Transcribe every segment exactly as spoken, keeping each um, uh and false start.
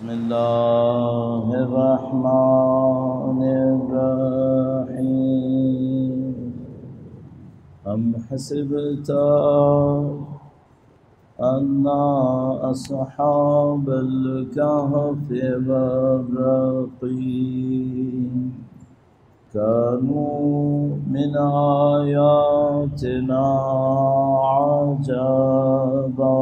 بسم اللہ الرحمن الرحیم ام حسبت ان اصحاب الكهف والرقیم كانوا من آیاتنا عجبا.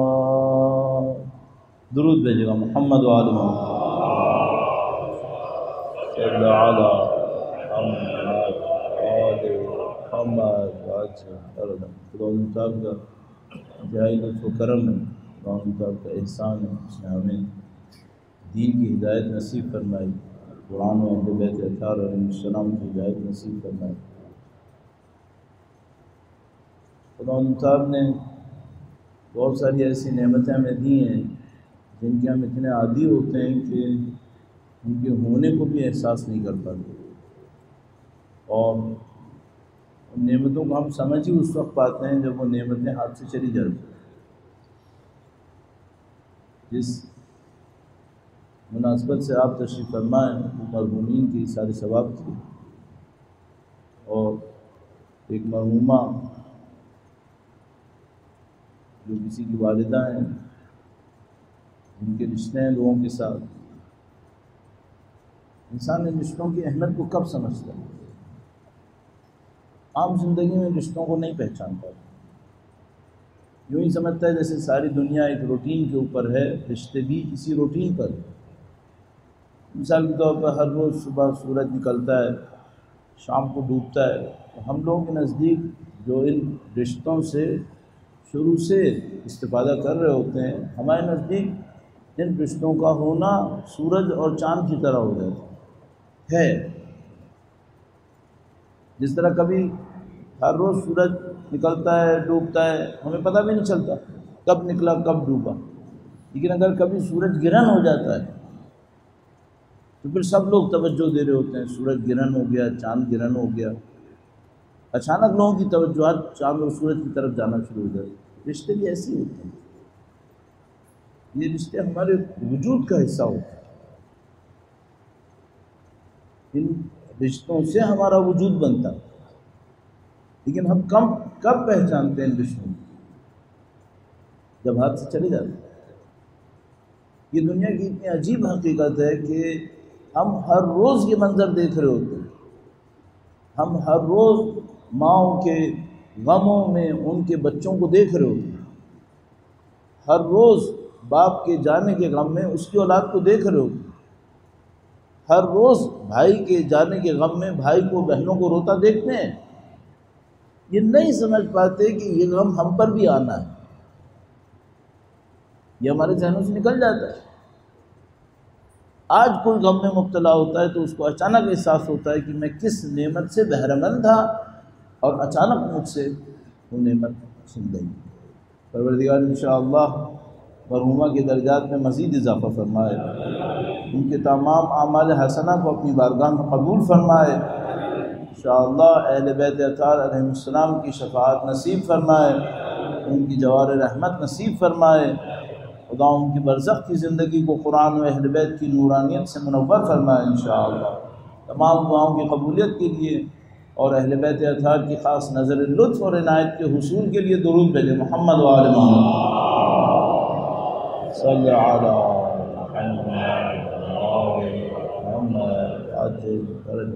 درود بھیجے گا محمد و آل محمد صلی علی محمد آل محمد. خدا مطاب کا انتہائی لطف و کرم ہے، خدا مطاب کا احسان ہے، اس نے ہمیں دین کی ہدایت نصیب فرمائی، قرآن و اہل بیت اطہار علیہ السلام کی ہدایت نصیب فرمائی. خدا مطاب نے بہت ساری ایسی نعمتیں ہمیں دی ہیں جن کے ہم اتنے عادی ہوتے ہیں کہ ان کے ہونے کو بھی احساس نہیں کر پاتے، اور ان نعمتوں کو ہم سمجھ ہی اس وقت پاتے ہیں جب وہ نعمتیں ہاتھ سے چلی جاتی ہیں. جس مناسبت سے آپ تشریف فرمائیں وہ مرحومین کی سارے ثواب تھی، اور ایک مرحومہ جو کسی کی والدہ ہیں، ان کے رشتے ہیں لوگوں کے ساتھ. انسان ان رشتوں کی اہمیت کو کب سمجھتا ہے؟ عام زندگی میں رشتوں کو نہیں پہچانتا، یوں ہی سمجھتا ہے جیسے ساری دنیا ایک روٹین کے اوپر ہے، رشتے بھی اسی روٹین پر ہے. مثال کے طور پر ہر روز صبح سورج نکلتا ہے، شام کو ڈوبتا ہے. تو ہم لوگوں کے نزدیک جو ان رشتوں سے شروع سے استفادہ کر رہے ہوتے ہیں، ہمارے نزدیک ان رشتوں کا ہونا سورج اور چاند کی طرح ہو جاتا ہے. جس طرح کبھی ہر روز سورج نکلتا ہے ڈوبتا ہے، ہمیں پتہ بھی نہیں چلتا کب نکلا کب ڈوبا، لیکن اگر کبھی سورج گرہن ہو جاتا ہے تو پھر سب لوگ توجہ دے رہے ہوتے ہیں، سورج گرہن ہو گیا، چاند گرہن ہو گیا. اچانک لوگوں کی توجہات چاند اور سورج کی طرف جانا شروع ہو جاتی. رشتے بھی ایسے ہی ہوتے ہیں، یہ رشتے ہمارے وجود کا حصہ ہوتے ہیں. ان رشتوں سے ہمارا وجود بنتا ہے، لیکن ہم کم کب پہچانتے ہیں ان رشتوں کو؟ جب ہاتھ سے چلے جاتے ہیں. یہ دنیا کی اتنی عجیب حقیقت ہے کہ ہم ہر روز یہ منظر دیکھ رہے ہوتے ہیں. ہم ہر روز ماؤں کے غموں میں ان کے بچوں کو دیکھ رہے ہوتے ہیں. ہر روز باپ کے جانے کے غم میں اس کی اولاد کو دیکھ رہے ہوتے ہیں. ہر روز بھائی کے جانے کے غم میں بھائی کو بہنوں کو روتا دیکھتے ہیں. یہ نہیں سمجھ پاتے کہ یہ غم ہم پر بھی آنا ہے. یہ ہمارے ذہنوں سے نکل جاتا ہے. آج کوئی غم میں مبتلا ہوتا ہے تو اس کو اچانک احساس ہوتا ہے کہ میں کس نعمت سے بہرہ مند تھا اور اچانک مجھ سے وہ نعمت چھن گئی. پروردگار انشاءاللہ مرحومہ کے درجات میں مزید اضافہ فرمائے، ان کے تمام اعمال حسنہ کو اپنی بارگاہ میں قبول فرمائے. انشاءاللہ اہل بیت اطہار علیہ السلام کی شفاعت نصیب فرمائے، ان کی جوار رحمت نصیب فرمائے. خدا ان کی برزخ کی زندگی کو قرآن و اہل بیت کی نورانیت سے منور فرمائے. انشاءاللہ تمام دعاؤں کی قبولیت کے لیے اور اہل بیت اطہار کی خاص نظر لطف اور عنایت کے حصول کے لیے درود بھیجے محمد و آل محمد صلی علی محمد.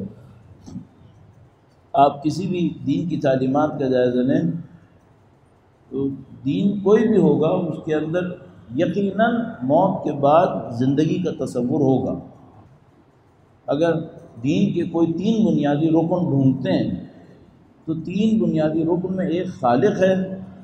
آپ کسی بھی دین کی تعلیمات کا جائزہ لیں تو دین کوئی بھی ہوگا اس کے اندر یقیناً موت کے بعد زندگی کا تصور ہوگا. اگر دین کے کوئی تین بنیادی رکن ڈھونڈتے ہیں تو تین بنیادی رکن میں ایک خالق ہے،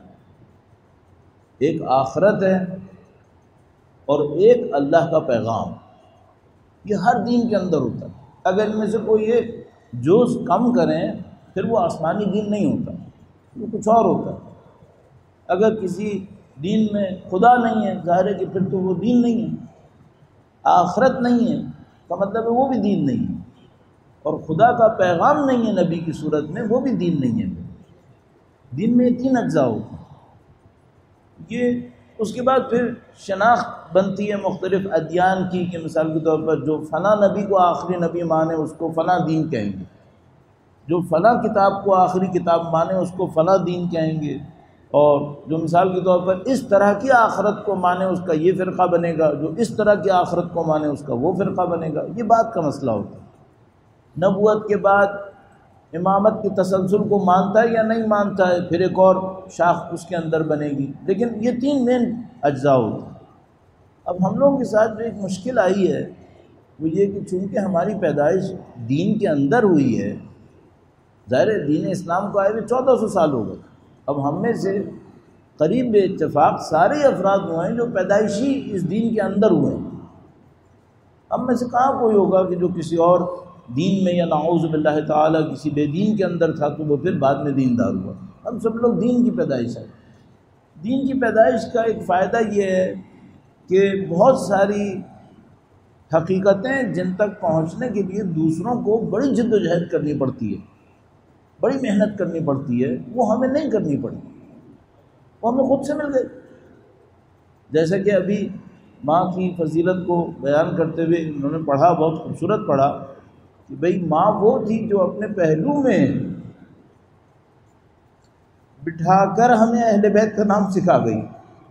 ایک آخرت ہے، اور ایک اللہ کا پیغام. یہ ہر دین کے اندر ہوتا ہے. اگر ان میں سے کوئی ایک جوز کم کریں پھر وہ آسمانی دین نہیں ہوتا، وہ کچھ اور ہوتا ہے. اگر کسی دین میں خدا نہیں ہے، ظاہر ہے کہ پھر تو وہ دین نہیں ہے. آخرت نہیں ہے کا مطلب ہے وہ بھی دین نہیں ہے، اور خدا کا پیغام نہیں ہے نبی کی صورت میں، وہ بھی دین نہیں ہے. دین میں تین اجزاء ہوتے ہیں. یہ اس کے بعد پھر شناخت بنتی ہے مختلف ادیان کی، کہ مثال کے طور پر جو فلاں نبی کو آخری نبی مانے اس کو فلاں دین کہیں گے، جو فلاں کتاب کو آخری کتاب مانے اس کو فلاں دین کہیں گے، اور جو مثال کے طور پر اس طرح کی آخرت کو مانے اس کا یہ فرقہ بنے گا، جو اس طرح کی آخرت کو مانے اس کا وہ فرقہ بنے گا۔ یہ بات کا مسئلہ ہوتا ہے۔ نبوت کے بعد امامت کی تسلسل کو مانتا ہے یا نہیں مانتا ہے، پھر ایک اور شاخ اس کے اندر بنے گی، لیکن یہ تین مین اجزاء ہوتے ہیں۔ اب ہم لوگوں کے ساتھ جو ایک مشکل آئی ہے وہ یہ کہ چونکہ ہماری پیدائش دین کے اندر ہوئی ہے، ظاہر ہے دین اسلام کو آئے ہوئے چودہ سو سال ہو گئے، اب ہم میں سے قریب بے اتفاق سارے افراد ہوئے ہیں جو پیدائشی اس دین کے اندر ہوئے ہیں۔ ہم میں سے کہاں کوئی ہوگا کہ جو کسی اور دین میں یا نعوذ باللہ تعالی کسی بے دین کے اندر تھا تو وہ پھر بعد میں دیندار ہوا۔ ہم سب لوگ دین کی پیدائش ہے۔ دین کی پیدائش کا ایک فائدہ یہ ہے کہ بہت ساری حقیقتیں جن تک پہنچنے کے لیے دوسروں کو بڑی جد و جہد کرنی پڑتی ہے، بڑی محنت کرنی پڑتی ہے، وہ ہمیں نہیں کرنی پڑی، وہ ہمیں خود سے مل گئے۔ جیسے کہ ابھی ماں کی فضیلت کو بیان کرتے ہوئے انہوں نے پڑھا، بہت خوبصورت پڑھا کہ بھئی ماں وہ تھی جو اپنے پہلو میں بٹھا کر ہمیں اہل بیت کا نام سکھا گئی۔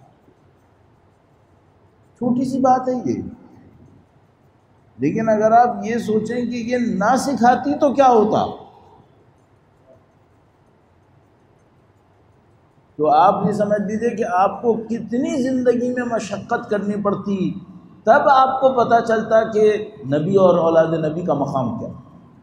چھوٹی سی بات ہے یہ، لیکن اگر آپ یہ سوچیں کہ یہ نہ سکھاتی تو کیا ہوتا، تو آپ یہ سمجھ لیجیے کہ آپ کو کتنی زندگی میں مشقت کرنی پڑتی، تب آپ کو پتہ چلتا کہ نبی اور اولاد نبی کا مقام کیا۔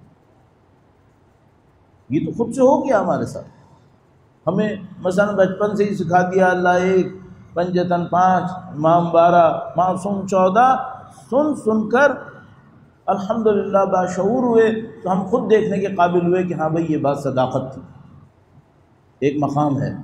یہ تو خود سے ہو گیا ہمارے ساتھ، ہمیں مثلا بچپن سے ہی سکھا دیا اللہ ایک، پنجتن پانچ، امام بارہ، معصوم چودہ، سن سن کر الحمدللہ باشعور ہوئے تو ہم خود دیکھنے کے قابل ہوئے کہ ہاں بھئی یہ بات صداقت تھی، ایک مقام ہے۔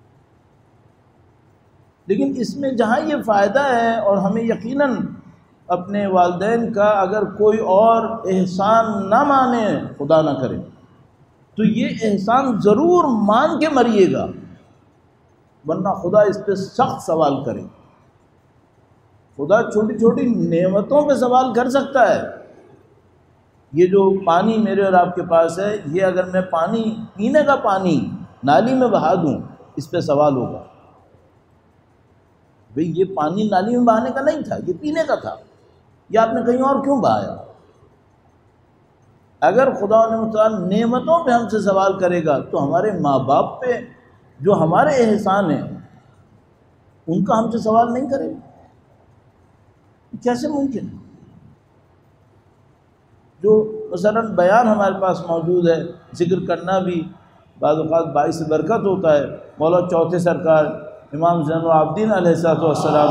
لیکن اس میں جہاں یہ فائدہ ہے، اور ہمیں یقیناً اپنے والدین کا اگر کوئی اور احسان نہ مانے، خدا نہ کرے، تو یہ احسان ضرور مان کے مریے گا، ورنہ خدا اس پہ سخت سوال کرے۔ خدا چھوٹی چھوٹی نعمتوں پہ سوال کر سکتا ہے۔ یہ جو پانی میرے اور آپ کے پاس ہے، یہ اگر میں پانی پینے کا پانی نالی میں بہا دوں، اس پہ سوال ہوگا۔ بھئی یہ پانی نالی میں بہانے کا نہیں تھا، یہ پینے کا تھا، یہ آپ نے کہیں اور کیوں بہایا؟ اگر خدا نے تعالیٰ نعمتوں پہ ہم سے سوال کرے گا تو ہمارے ماں باپ پہ جو ہمارے احسان ہیں ان کا ہم سے سوال نہیں کرے گا؟ کیسے ممکن ہے؟ جو مثلا بیان ہمارے پاس موجود ہے، ذکر کرنا بھی بعض اوقات باعث برکت ہوتا ہے۔ مولا چوتھے سرکار امام زین العابدین علیہ الصلوۃ والسلام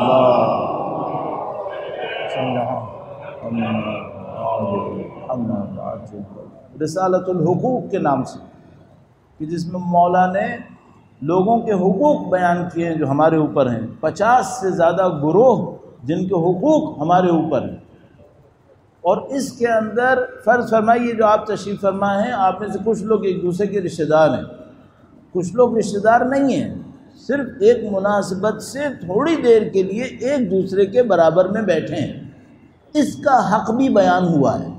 رسالۃ الحقوق کے نام سے، کہ جس میں مولا نے لوگوں کے حقوق بیان کیے ہیں جو ہمارے اوپر ہیں، پچاس سے زیادہ گروہ جن کے حقوق ہمارے اوپر ہیں، اور اس کے اندر فرض فرمائیے جو آپ تشریف فرما ہیں، آپ میں سے کچھ لوگ ایک دوسرے کے رشتہ دار ہیں، کچھ لوگ رشتہ دار نہیں ہیں، صرف ایک مناسبت سے تھوڑی دیر کے لیے ایک دوسرے کے برابر میں بیٹھے ہیں، اس کا حق بھی بیان ہوا ہے۔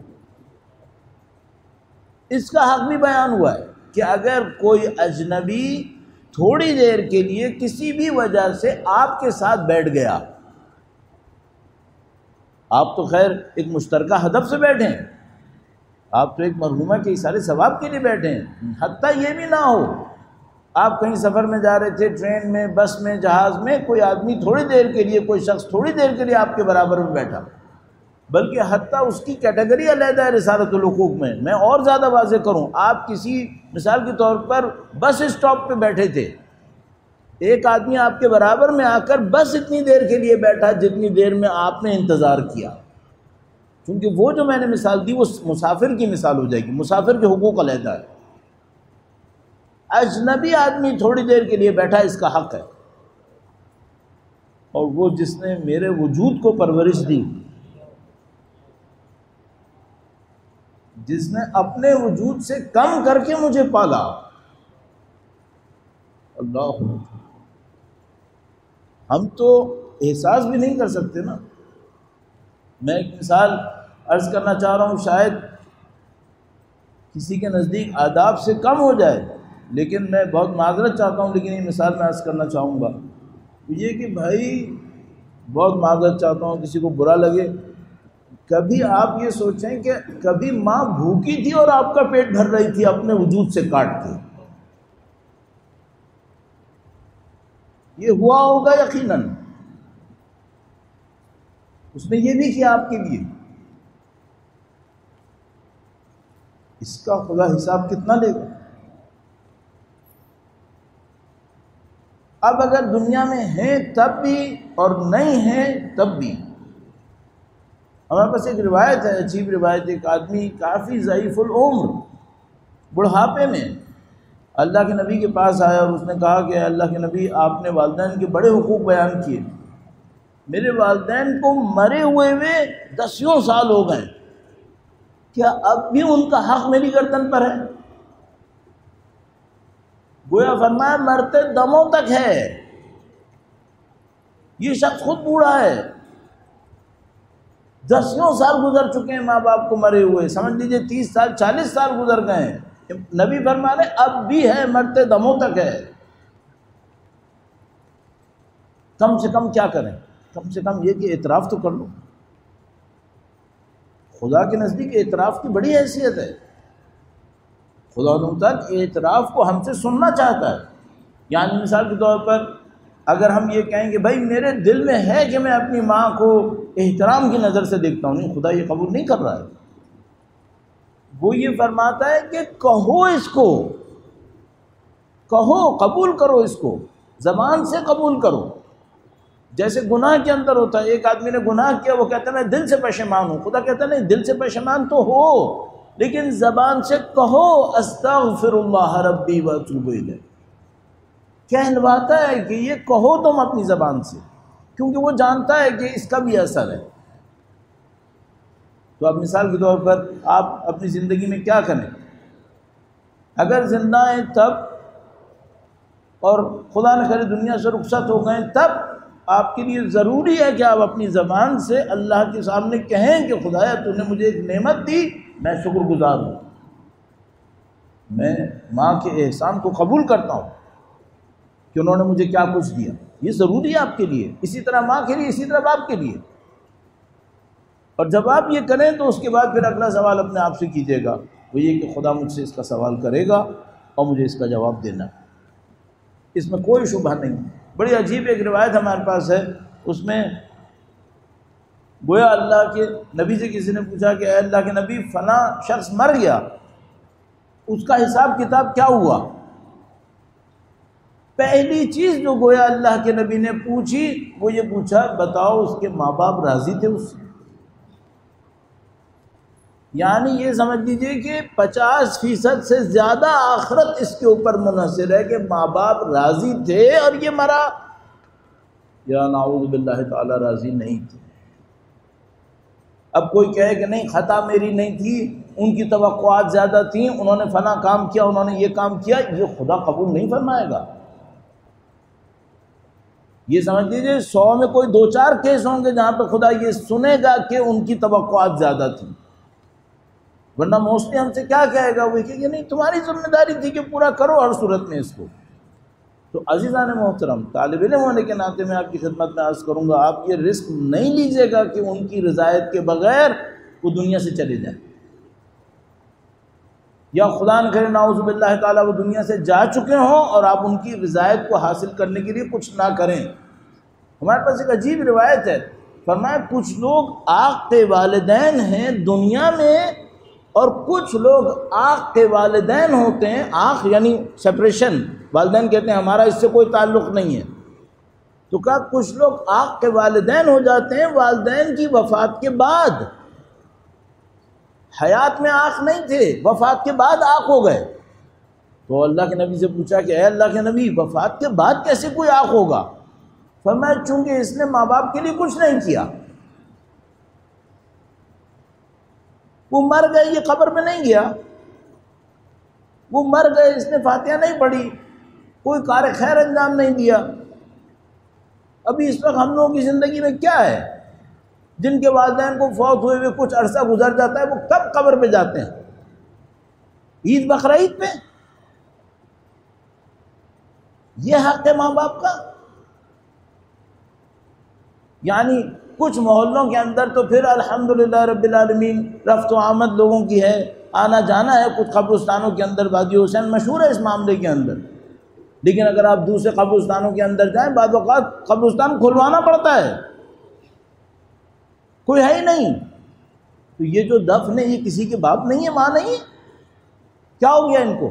اس کا حق بھی بیان ہوا ہے کہ اگر کوئی اجنبی تھوڑی دیر کے لیے کسی بھی وجہ سے آپ کے ساتھ بیٹھ گیا، آپ تو خیر ایک مشترکہ ہدف سے بیٹھے ہیں، آپ تو ایک مرحومہ کے اشارے ثواب کے لیے بیٹھے ہیں، حتیٰ یہ بھی نہ ہو آپ کہیں سفر میں جا رہے تھے، ٹرین میں، بس میں، جہاز میں، کوئی آدمی تھوڑی دیر کے لیے، کوئی شخص تھوڑی دیر کے لیے آپ کے برابر میں بیٹھا، بلکہ حتیٰ اس کی کیٹیگری علیحدہ ہے رسالۃ الحقوق میں۔ میں اور زیادہ واضح کروں، آپ کسی مثال کے طور پر بس اسٹاپ پہ بیٹھے تھے، ایک آدمی آپ کے برابر میں آ کر بس اتنی دیر کے لیے بیٹھا جتنی دیر میں آپ نے انتظار کیا، کیونکہ وہ جو میں نے مثال دی وہ مسافر کی مثال ہو جائے گی، مسافر کے حقوق علیحدہ ہے۔ اجنبی آدمی تھوڑی دیر کے لیے بیٹھا، اس کا حق ہے، اور وہ جس نے میرے وجود کو پرورش دی، جس نے اپنے وجود سے کم کر کے مجھے پالا، اللہ ہم تو احساس بھی نہیں کر سکتے نا. میں ایک مثال عرض کرنا چاہ رہا ہوں، شاید کسی کے نزدیک آداب سے کم ہو جائے، لیکن میں بہت معذرت چاہتا ہوں، لیکن یہ مثال میں عرض کرنا چاہوں گا یہ کہ بھائی بہت معذرت چاہتا ہوں کسی کو برا لگے، کبھی آپ یہ سوچیں کہ کبھی ماں بھوکی تھی اور آپ کا پیٹ بھر رہی تھی اپنے وجود سے کاٹ کے، یہ ہوا ہوگا یقیناً. اس نے یہ بھی کیا آپ کے لیے، اس کا خدا حساب کتنا لے گا؟ اب اگر دنیا میں ہیں تب بھی اور نہیں ہیں تب بھی. ہمارے پاس ایک روایت ہے، عجیب روایت. ایک آدمی کافی ضعیف العمر بڑھاپے میں اللہ کے نبی کے پاس آیا اور اس نے کہا کہ اللہ کے نبی آپ نے والدین کے بڑے حقوق بیان کیے، میرے والدین کو مرے ہوئے ہوئے دسیوں سال ہو گئے، کیا اب بھی ان کا حق میری گردن پر ہے؟ گویا فرمایا مرتے دموں تک ہے. یہ شخص خود بوڑھا ہے، دسیوں سال گزر چکے ہیں ماں باپ کو مرے ہوئے، سمجھ لیجئے تیس سال چالیس سال گزر گئے ہیں. نبی فرما رہے اب بھی ہے، مرتے دموں تک ہے. کم سے کم کیا کریں؟ کم سے کم یہ کہ اعتراف تو کر لو. خدا کے نزدیک اعتراف کی بڑی حیثیت ہے. خدا تک اعتراف کو ہم سے سننا چاہتا ہے. یعنی مثال کے طور پر اگر ہم یہ کہیں کہ بھائی میرے دل میں ہے کہ میں اپنی ماں کو احترام کی نظر سے دیکھتا ہوں، نہیں، خدا یہ قبول نہیں کر رہا ہے. وہ یہ فرماتا ہے کہ کہو اس کو، کہو، قبول کرو اس کو، زبان سے قبول کرو. جیسے گناہ کے اندر ہوتا ہے، ایک آدمی نے گناہ کیا، وہ کہتا ہے میں دل سے پشیمان ہوں. خدا کہتا ہے نہیں، دل سے پشیمان تو ہو لیکن زبان سے کہو استغفر اللہ ربی واتوب الیہ. کہلواتا ہے کہ یہ کہو تم اپنی زبان سے، کیونکہ وہ جانتا ہے کہ اس کا بھی اثر ہے. تو اب مثال کے طور پر آپ اپنی زندگی میں کیا کریں؟ اگر زندہ ہیں تب، اور خدا نہ کرے دنیا سے رخصت ہو گئے تب، آپ کے لیے ضروری ہے کہ آپ اپنی زبان سے اللہ کے سامنے کہیں کہ خدایا تو نے مجھے ایک نعمت دی، میں شکر گزار ہوں، میں ماں کے احسان کو قبول کرتا ہوں کہ انہوں نے مجھے کیا کچھ دیا. یہ ضروری ہے آپ کے لیے، اسی طرح ماں کے لیے، اسی طرح باپ کے لیے. اور جب آپ یہ کریں تو اس کے بعد پھر اگلا سوال اپنے آپ سے کیجیے گا، وہ یہ کہ خدا مجھ سے اس کا سوال کرے گا اور مجھے اس کا جواب دینا، اس میں کوئی شبہ نہیں. بڑی عجیب ایک روایت ہمارے پاس ہے، اس میں گویا اللہ کے نبی سے کسی نے پوچھا کہ اے اللہ کے نبی فلاں شخص مر گیا، اس کا حساب کتاب کیا ہوا؟ پہلی چیز جو گویا اللہ کے نبی نے پوچھی وہ یہ پوچھا بتاؤ اس کے ماں باپ راضی تھے اس سے؟ یعنی یہ سمجھ لیجئے کہ پچاس فیصد سے زیادہ آخرت اس کے اوپر منحصر ہے کہ ماں باپ راضی تھے اور یہ مرا، یا نعوذ باللہ تعالی راضی نہیں تھے. اب کوئی کہے کہ نہیں خطا میری نہیں تھی، ان کی توقعات زیادہ تھیں، انہوں نے فلاں کام کیا، انہوں نے یہ کام کیا، یہ خدا قبول نہیں فرمائے گا. یہ سمجھ لیجیے سو میں کوئی دو چار کیس ہوں گے جہاں پہ خدا یہ سنے گا کہ ان کی توقعات زیادہ تھیں، ورنہ موسٹلی ہم سے کیا کہے گا؟ وہ کہ نہیں تمہاری ذمہ داری تھی کہ پورا کرو ہر صورت میں اس کو. تو عزیزان محترم، طالب علم ہونے کے ناطے میں آپ کی خدمت میں عرض کروں گا، آپ یہ رسک نہیں لیجیے گا کہ ان کی رضایت کے بغیر وہ دنیا سے چلے جائیں، یا خدا نہ کرے نعوذ باللہ تعالیٰ وہ دنیا سے جا چکے ہوں اور آپ ان کی رضایت کو حاصل کرنے کے لیے کچھ نہ کریں. ہمارے پاس ایک عجیب روایت ہے، فرمایا کچھ لوگ آق کے والدین ہیں دنیا میں اور کچھ لوگ آق کے والدین ہوتے ہیں. آق یعنی سپریشن، والدین کہتے ہیں ہمارا اس سے کوئی تعلق نہیں ہے. تو کہا کچھ لوگ آق کے والدین ہو جاتے ہیں والدین کی وفات کے بعد، حیات میں آق نہیں تھے، وفات کے بعد آق ہو گئے. تو اللہ کے نبی سے پوچھا کہ اے اللہ کے نبی وفات کے بعد کیسے کوئی آق ہوگا؟ فرمایا چونکہ اس نے ماں باپ کے لیے کچھ نہیں کیا، وہ مر گئے، یہ قبر میں نہیں گیا، وہ مر گئے، اس نے فاتحہ نہیں پڑھی، کوئی کار خیر انجام نہیں دیا. ابھی اس وقت ہم لوگوں کی زندگی میں کیا ہے؟ جن کے والدین کو فوت ہوئے ہوئے کچھ عرصہ گزر جاتا ہے وہ کب قبر پہ جاتے ہیں؟ عید بقرعید پہ؟ یہ حق ہے ماں باپ کا؟ یعنی کچھ محلوں کے اندر تو پھر الحمدللہ رب العالمین رفت و آمد لوگوں کی ہے، آنا جانا ہے کچھ قبرستانوں کے اندر، وادی حسین مشہور ہے اس معاملے کے اندر، لیکن اگر آپ دوسرے قبرستانوں کے اندر جائیں بعض اوقات قبرستان کھلوانا پڑتا ہے، کوئی ہے ہی نہیں۔ تو یہ جو دفن ہے یہ کسی کے باپ نہیں ہے، ماں نہیں ہے، کیا ہو گیا ان کو؟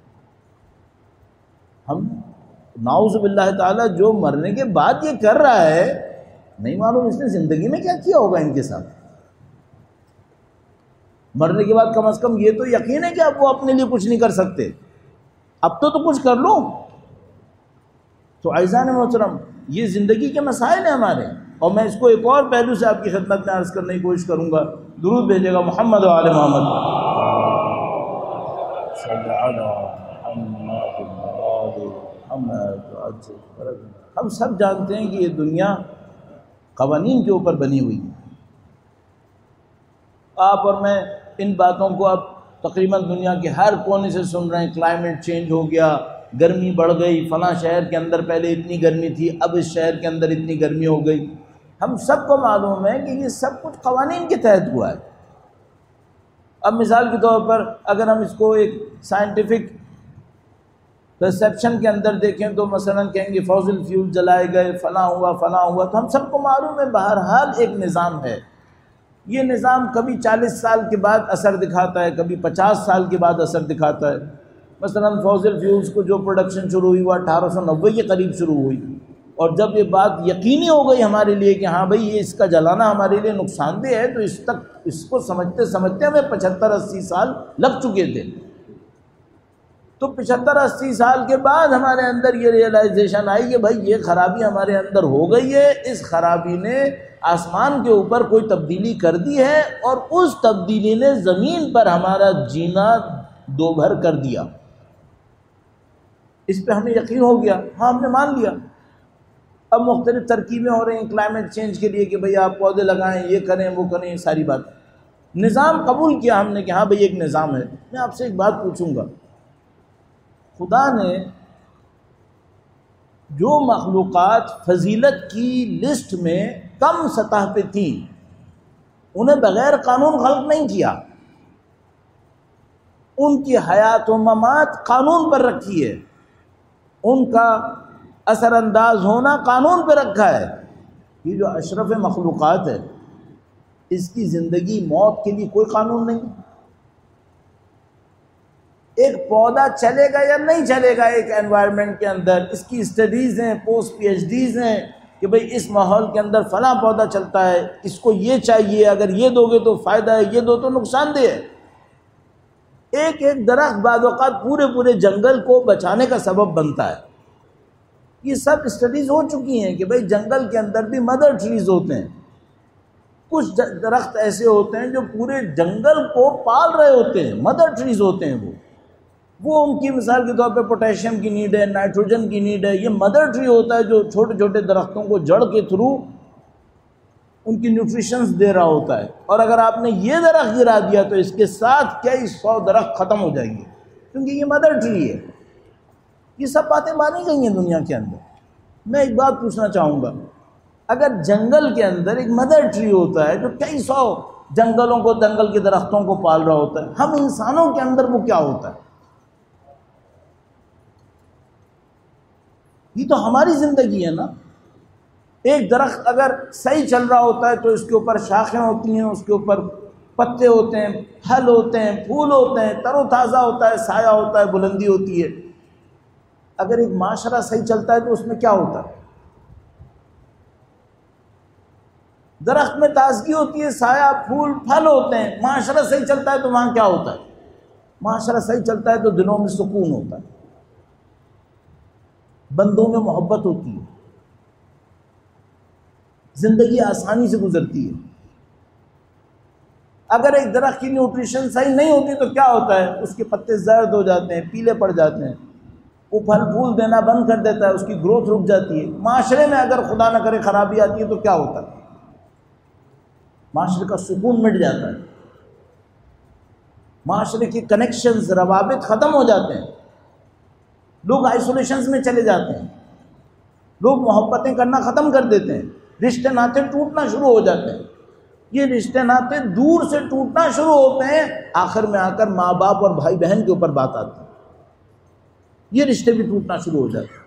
ہم نعوذ باللہ تعالی جو مرنے کے بعد یہ کر رہا ہے نہیں معلوم اس نے زندگی میں کیا کیا ہوگا ان کے ساتھ۔ مرنے کے بعد کم از کم یہ تو یقین ہے کہ اب وہ اپنے لیے کچھ نہیں کر سکتے، اب تو تو کچھ کر لو۔ تو عزیزان محترم یہ زندگی کے مسائل ہیں ہمارے، اور میں اس کو ایک اور پہلو سے آپ کی خدمت میں عرض کرنے کی کوشش کروں گا۔ درود بھیجے گا محمد و آل محمد۔ ہم سب جانتے ہیں کہ یہ دنیا قوانین کے اوپر بنی ہوئی ہے۔ آپ اور میں ان باتوں کو اب تقریباً دنیا کے ہر کونے سے سن رہے ہیں، کلائمیٹ چینج ہو گیا، گرمی بڑھ گئی، فلاں شہر کے اندر پہلے اتنی گرمی تھی اب اس شہر کے اندر اتنی گرمی ہو گئی۔ ہم سب کو معلوم ہے کہ یہ سب کچھ قوانین کے تحت ہوا ہے۔ اب مثال کے طور پر اگر ہم اس کو ایک سائنٹیفک پرسیپشن کے اندر دیکھیں تو مثلا کہیں گے فوسل فیول جلائے گئے، فلاں ہوا فلاں ہوا، تو ہم سب کو معلوم ہے بہرحال ایک نظام ہے۔ یہ نظام کبھی چالیس سال کے بعد اثر دکھاتا ہے، کبھی پچاس سال کے بعد اثر دکھاتا ہے۔ مثلا فوسل فیولز کو جو پروڈکشن شروع ہوئی وہ اٹھارہ سو نوے کے قریب شروع ہوئی، اور جب یہ بات یقینی ہو گئی ہمارے لیے کہ ہاں بھائی یہ اس کا جلانا ہمارے لیے نقصان دہ ہے، تو اس تک اس کو سمجھتے سمجھتے ہمیں پچہتر اسی سال لگ چکے تھے۔ تو پچہتر اسی سال کے بعد ہمارے اندر یہ ریئلائزیشن آئی کہ بھائی یہ خرابی ہمارے اندر ہو گئی ہے، اس خرابی نے آسمان کے اوپر کوئی تبدیلی کر دی ہے، اور اس تبدیلی نے زمین پر ہمارا جینا دو بھر کر دیا۔ اس پہ ہمیں یقین ہو گیا، ہاں ہم نے مان لیا۔ اب مختلف ترکیبیں ہو رہی ہیں کلائمیٹ چینج کے لیے کہ بھئی آپ پودے لگائیں، یہ کریں وہ کریں، یہ ساری بات نظام قبول کیا ہم نے کہ ہاں بھئی ایک نظام ہے۔ میں آپ سے ایک بات پوچھوں گا، خدا نے جو مخلوقات فضیلت کی لسٹ میں کم سطح پہ تھی انہیں بغیر قانون خلق نہیں کیا، ان کی حیات و ممات قانون پر رکھی ہے، ان کا اثر انداز ہونا قانون پہ رکھا ہے۔ یہ جو اشرف مخلوقات ہے اس کی زندگی موت کے لیے کوئی قانون نہیں۔ ایک پودا چلے گا یا نہیں چلے گا ایک انوائرمنٹ کے اندر، اس کی اسٹڈیز ہیں، پوسٹ پی ایچ ڈیز ہیں کہ بھئی اس ماحول کے اندر فلاں پودا چلتا ہے، اس کو یہ چاہیے، اگر یہ دو گے تو فائدہ ہے، یہ دو تو نقصان دہ ہے۔ ایک ایک درخت بعض اوقات پورے پورے جنگل کو بچانے کا سبب بنتا ہے۔ یہ سب اسٹڈیز ہو چکی ہیں کہ بھئی جنگل کے اندر بھی مدر ٹریز ہوتے ہیں، کچھ درخت ایسے ہوتے ہیں جو پورے جنگل کو پال رہے ہوتے ہیں، مدر ٹریز ہوتے ہیں وہ وہ ان کی مثال کے طور پہ پوٹیشیم کی نیڈ ہے، نائٹروجن کی نیڈ ہے۔ یہ مدر ٹری ہوتا ہے جو چھوٹے چھوٹے درختوں کو جڑ کے تھرو ان کی نیوٹریشنز دے رہا ہوتا ہے، اور اگر آپ نے یہ درخت گرا دیا تو اس کے ساتھ کئی سو درخت ختم ہو جائیں گے، کیونکہ یہ مدر ٹری ہے۔ یہ سب باتیں مانی گئی ہیں دنیا کے اندر۔ میں ایک بات پوچھنا چاہوں گا، اگر جنگل کے اندر ایک مدر ٹری ہوتا ہے جو کئی سو جنگلوں کو، جنگل کے درختوں کو پال رہا ہوتا ہے، ہم انسانوں کے اندر وہ کیا ہوتا ہے؟ یہ تو ہماری زندگی ہے نا۔ ایک درخت اگر صحیح چل رہا ہوتا ہے تو اس کے اوپر شاخیں ہوتی ہیں، اس کے اوپر پتے ہوتے ہیں، پھل ہوتے ہیں، پھول ہوتے ہیں، تر و تازہ ہوتا ہے، سایہ ہوتا ہے، بلندی ہوتی ہے۔ اگر ایک معاشرہ صحیح چلتا ہے تو اس میں کیا ہوتا ہے؟ درخت میں تازگی ہوتی ہے، سایہ، پھول، پھل ہوتے ہیں۔ معاشرہ صحیح چلتا ہے تو وہاں کیا ہوتا ہے؟ معاشرہ صحیح چلتا ہے تو دلوں میں سکون ہوتا ہے، بندوں میں محبت ہوتی ہے، زندگی آسانی سے گزرتی ہے۔ اگر ایک درخت کی نیوٹریشن صحیح نہیں ہوتی تو کیا ہوتا ہے؟ اس کے پتے زرد ہو جاتے ہیں، پیلے پڑ جاتے ہیں، وہ پھل پھول دینا بند کر دیتا ہے، اس کی گروتھ رک جاتی ہے۔ معاشرے میں اگر خدا نہ کرے خرابی آتی ہے تو کیا ہوتا ہے؟ معاشرے کا سکون مٹ جاتا ہے، معاشرے کی کنیکشنز، روابط ختم ہو جاتے ہیں، لوگ آئسولیشنز میں چلے جاتے ہیں، لوگ محبتیں کرنا ختم کر دیتے ہیں، رشتے ناطے ٹوٹنا شروع ہو جاتے ہیں۔ یہ رشتے ناطے دور سے ٹوٹنا شروع ہوتے ہیں، آخر میں آ کر ماں باپ اور بھائی بہن کے اوپر بات آتی ہے، یہ رشتے بھی ٹوٹنا شروع ہو جاتے ہیں۔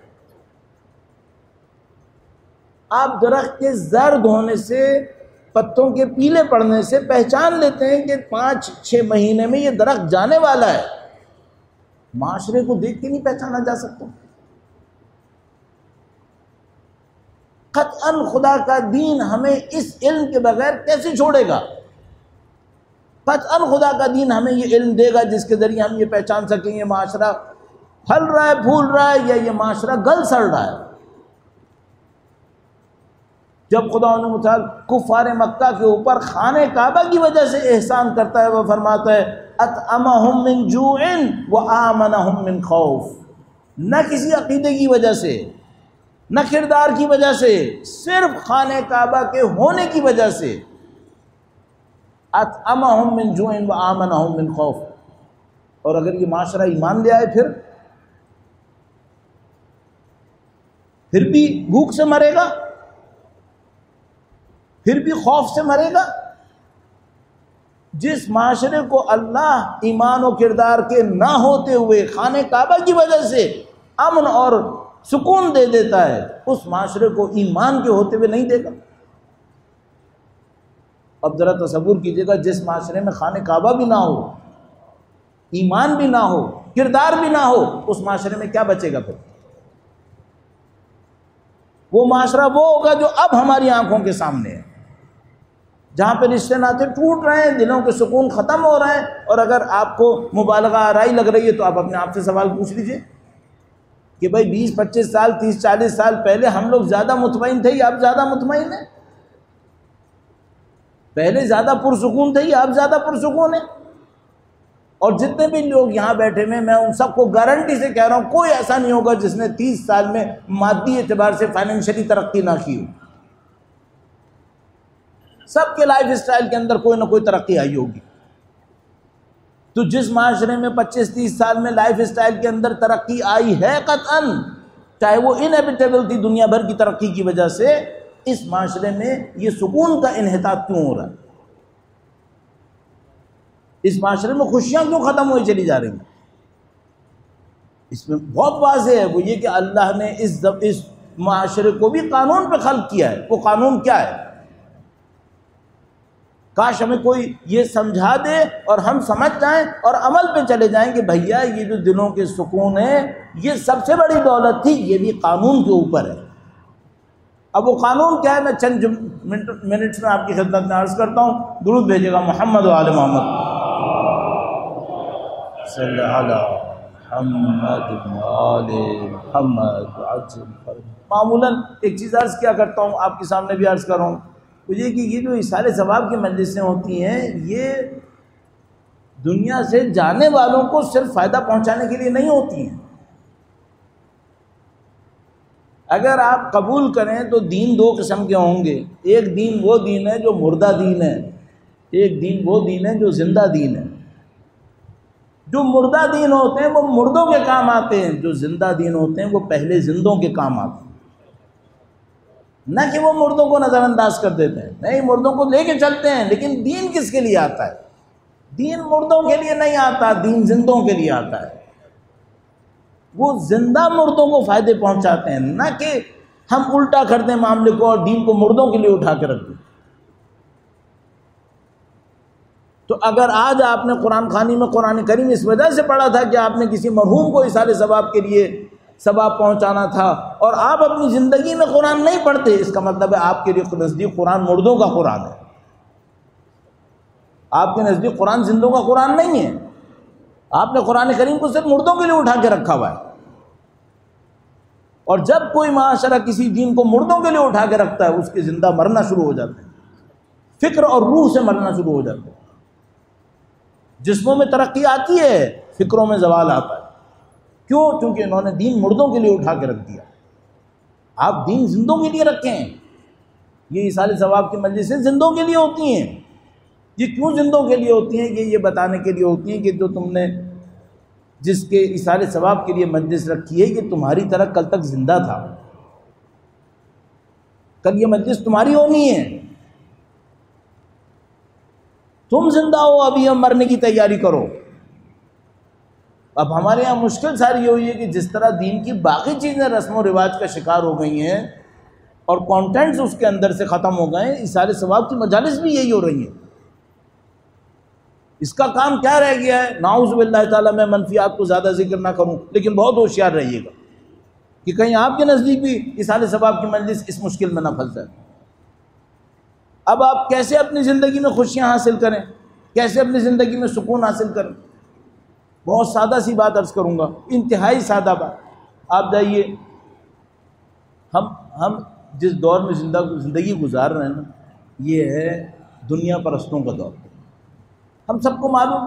آپ درخت کے زرد ہونے سے، پتوں کے پیلے پڑنے سے پہچان لیتے ہیں کہ پانچ چھ مہینے میں یہ درخت جانے والا ہے۔ معاشرے کو دیکھ کے نہیں پہچانا جا سکتا۔ قطعاً خدا کا دین ہمیں اس علم کے بغیر کیسے چھوڑے گا؟ قطعاً خدا کا دین ہمیں یہ علم دے گا جس کے ذریعے ہم یہ پہچان سکیں یہ معاشرہ پھل رہا ہے، پھول رہا ہے، یا یہ معاشرہ گل سڑ رہا ہے۔ جب خدا نے مثال کفار مکہ کے اوپر خانہ کعبہ کی وجہ سے احسان کرتا ہے، وہ فرماتا ہے اطعمہم من جوع وآمنہم من خوف، نہ کسی عقیدے کی وجہ سے، نہ کردار کی وجہ سے، صرف خانہ کعبہ کے ہونے کی وجہ سے، اطعمہم من جوع وآمنہم من خوف۔ اور اگر یہ معاشرہ ایمان لے آئے پھر پھر بھی بھوک سے مرے گا، پھر بھی خوف سے مرے گا۔ جس معاشرے کو اللہ ایمان و کردار کے نہ ہوتے ہوئے خانہ کعبہ کی وجہ سے امن اور سکون دے دیتا ہے، اس معاشرے کو ایمان کے ہوتے ہوئے نہیں دے گا۔ اب ذرا تصور کیجئے گا، جس معاشرے میں خانہ کعبہ بھی نہ ہو، ایمان بھی نہ ہو، کردار بھی نہ ہو، اس معاشرے میں کیا بچے گا پھر؟ وہ معاشرہ وہ ہوگا جو اب ہماری آنکھوں کے سامنے ہے، جہاں پہ رشتے ناطے ٹوٹ رہے ہیں، دلوں کے سکون ختم ہو رہے ہیں۔ اور اگر آپ کو مبالغہ آرائی لگ رہی ہے تو آپ اپنے آپ سے سوال پوچھ لیجئے کہ بھائی بیس پچیس سال تیس چالیس سال پہلے ہم لوگ زیادہ مطمئن تھے یا اب زیادہ مطمئن ہیں؟ پہلے زیادہ پرسکون تھے یا اب زیادہ پرسکون ہیں؟ اور جتنے بھی لوگ یہاں بیٹھے ہیں، میں ان سب کو گارنٹی سے کہہ رہا ہوں کوئی ایسا نہیں ہوگا جس نے تیس سال میں مادی اعتبار سے فائنینشلی ترقی نہ کی ہو۔ سب کے لائف اسٹائل کے اندر کوئی نہ کوئی ترقی آئی ہوگی۔ تو جس معاشرے میں پچیس تیس سال میں لائف اسٹائل کے اندر ترقی آئی ہے قطعاً، چاہے وہ انیویٹیبل تھی دنیا بھر کی ترقی کی وجہ سے، اس معاشرے میں یہ سکون کا انحطاط کیوں ہو رہا ہے؟ اس معاشرے میں خوشیاں کیوں ختم ہوئی چلی جا رہی ہیں؟ اس میں بہت واضح ہے، وہ یہ کہ اللہ نے اس اس معاشرے کو بھی قانون پہ خلق کیا ہے۔ وہ قانون کیا ہے؟ کاش ہمیں کوئی یہ سمجھا دے اور ہم سمجھ جائیں اور عمل پہ چلے جائیں کہ بھیا یہ جو دلوں کے سکون ہے یہ سب سے بڑی دولت تھی، یہ بھی قانون کے اوپر ہے۔ اب وہ قانون کیا ہے میں چند منٹس میں آپ کی خدمت میں عرض کرتا ہوں۔ درود بھیجے گا محمد و آل محمد صلی اللہ محمد آل محمد۔ معمولاً ایک چیز عرض کیا کرتا ہوں، آپ کے سامنے بھی عرض کر رہا ہوں، مجھے کہ یہ جو اِیصال ثواب کی مجلسیں ہوتی ہیں یہ دنیا سے جانے والوں کو صرف فائدہ پہنچانے کے لیے نہیں ہوتی ہیں۔ اگر آپ قبول کریں تو دین دو قسم کے ہوں گے، ایک دین وہ دین ہے جو مردہ دین ہے، ایک دین وہ دین ہے جو زندہ دین ہے۔ جو مردہ دین ہوتے ہیں وہ مردوں کے کام آتے ہیں، جو زندہ دین ہوتے ہیں وہ پہلے زندوں کے کام آتے ہیں۔ نہ کہ وہ مردوں کو نظر انداز کر دیتے ہیں، نہیں، مردوں کو لے کے چلتے ہیں، لیکن دین کس کے لیے آتا ہے؟ دین مردوں کے لیے نہیں آتا، دین زندوں کے لیے آتا ہے۔ وہ زندہ مردوں کو فائدے پہنچاتے ہیں، نہ کہ ہم الٹا کر دیں معاملے کو اور دین کو مردوں کے لیے اٹھا کے رکھ دیں۔ تو اگر آج آپ نے قرآن خوانی میں قرآن کریم اس وجہ سے پڑھا تھا کہ آپ نے کسی مرحوم کو اِیصال ثواب کے لیے ثواب پہنچانا تھا، اور آپ اپنی زندگی میں قرآن نہیں پڑھتے، اس کا مطلب ہے آپ کے لیے نزدیک قرآن مردوں کا قرآن ہے، آپ کے نزدیک قرآن زندوں کا قرآن نہیں ہے۔ آپ نے قرآن کریم کو صرف مردوں کے لیے اٹھا کے رکھا ہوا ہے، اور جب کوئی معاشرہ کسی دین کو مردوں کے لیے اٹھا کے رکھتا ہے اس کے زندہ مرنا شروع ہو جاتے ہیں، فکر اور روح سے مرنا شروع ہو جاتے ہیں۔ جسموں میں ترقی آتی ہے، فکروں میں زوال آتا ہے، کیوں؟ کیونکہ انہوں نے دین مردوں کے لیے اٹھا کے رکھ دیا. آپ دین زندوں کے لیے رکھیں. یہ ایصال ثواب کی مجلسیں زندوں کے لیے ہوتی ہیں. یہ کیوں زندوں کے لیے ہوتی ہیں؟ یہ یہ بتانے کے لیے ہوتی ہیں کہ جو تم نے جس کے ایصال ثواب کے لیے مجلس رکھی ہے یہ تمہاری طرح کل تک زندہ تھا. کل یہ مجلس تمہاری ہونی ہے. تم زندہ ہو، ابھی ہم مرنے کی تیاری کرو. اب ہمارے یہاں مشکل ساری یہ ہوئی ہے کہ جس طرح دین کی باقی چیزیں رسم و رواج کا شکار ہو گئی ہیں اور کانٹینٹس اس کے اندر سے ختم ہو گئے ہیں، ایصال ثواب کی مجالس بھی یہی ہو رہی ہیں. اس کا کام کیا رہ گیا ہے؟ نعوذ باللہ تعالیٰ میں منفیات کو زیادہ ذکر نہ کروں، لیکن بہت ہوشیار رہیے گا کہ کہیں آپ کے نزدیک بھی ایصال ثواب کی مجلس اس مشکل میں نہ پھنس جائے. اب آپ کیسے اپنی زندگی میں خوشیاں حاصل کریں، کیسے اپنی زندگی میں سکون حاصل کریں؟ بہت سادہ سی بات عرض کروں گا، انتہائی سادہ بات. آپ جائیے، ہم ہم جس دور میں زندہ زندگی گزار رہے ہیں نا، یہ ہے دنیا پرستوں کا دور. ہم سب کو معلوم.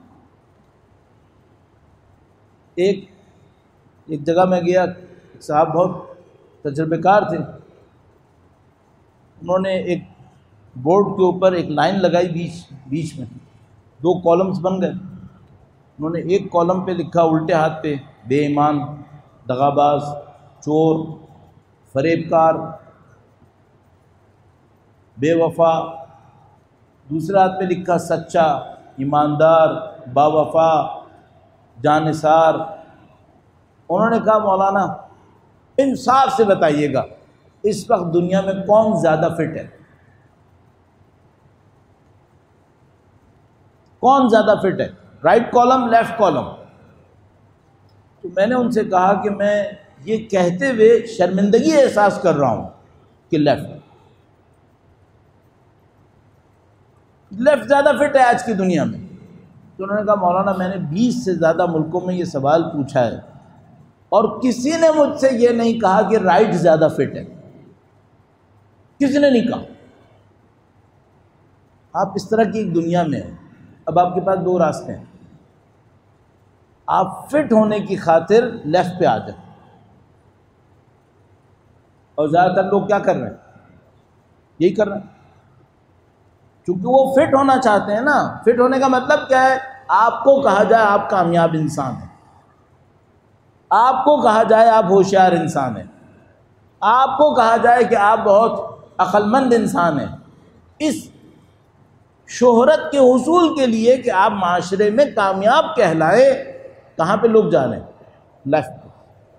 ایک ایک جگہ میں گیا، صاحب بہت تجربے کار تھے. انہوں نے ایک بورڈ کے اوپر ایک لائن لگائی، بیچ بیچ میں دو کالمز بن گئے. انہوں نے ایک کالم پہ لکھا الٹے ہاتھ پہ بے ایمان، دغاباز، چور، فریب کار، بے وفا. دوسرے ہاتھ پہ لکھا سچا، ایماندار، با وفا، جانثار. انہوں نے کہا مولانا انصاف سے بتائیے گا اس وقت دنیا میں کون زیادہ فٹ ہے؟ کون زیادہ فٹ ہے؟ Right column, left column. تو میں نے ان سے کہا کہ میں یہ کہتے ہوئے شرمندگی احساس کر رہا ہوں کہ لیفٹ لیفٹ زیادہ فٹ ہے آج کی دنیا میں. تو انہوں نے کہا مولانا میں نے بیس سے زیادہ ملکوں میں یہ سوال پوچھا ہے اور کسی نے مجھ سے یہ نہیں کہا کہ رائٹ زیادہ فٹ ہے. کسی نے نہیں کہا. آپ اس طرح کی ایک دنیا میں ہیں. اب آپ کے پاس دو راستے ہیں. آپ فٹ ہونے کی خاطر لیفٹ پہ آ جائیں، اور زیادہ تر لوگ کیا کر رہے ہیں؟ یہی کر رہے ہیں، کیونکہ وہ فٹ ہونا چاہتے ہیں نا. فٹ ہونے کا مطلب کیا ہے؟ آپ کو کہا جائے آپ کامیاب انسان ہیں، آپ کو کہا جائے آپ ہوشیار انسان ہیں، آپ کو کہا جائے کہ آپ بہت عقل مند انسان ہیں. اس شہرت کے حصول کے لیے کہ آپ معاشرے میں کامیاب کہلائیں، کہاں پہ لوگ جا رہے ہیں؟ لیفٹ پہ،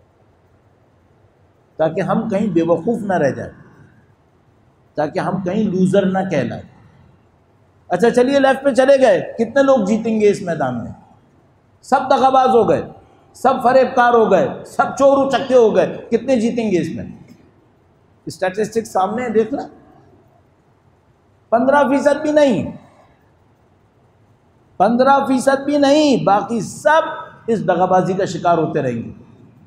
تاکہ ہم کہیں بے وقوف نہ رہ جائیں، تاکہ ہم کہیں لوزر نہ کہلائیں. اچھا چلیے لیفٹ پہ چلے گئے، کتنے لوگ جیتیں گے اس میدان میں؟ سب دغاباز ہو گئے، سب فریب کار ہو گئے، سب چور اچکے ہو گئے، کتنے جیتیں گے اس میں؟ اسٹیٹسٹک سامنے ہے، دیکھ لیں. پندرہ فیصد بھی نہیں، پندرہ فیصد بھی نہیں، باقی سب اس دغابازی کا شکار ہوتے رہیں گے.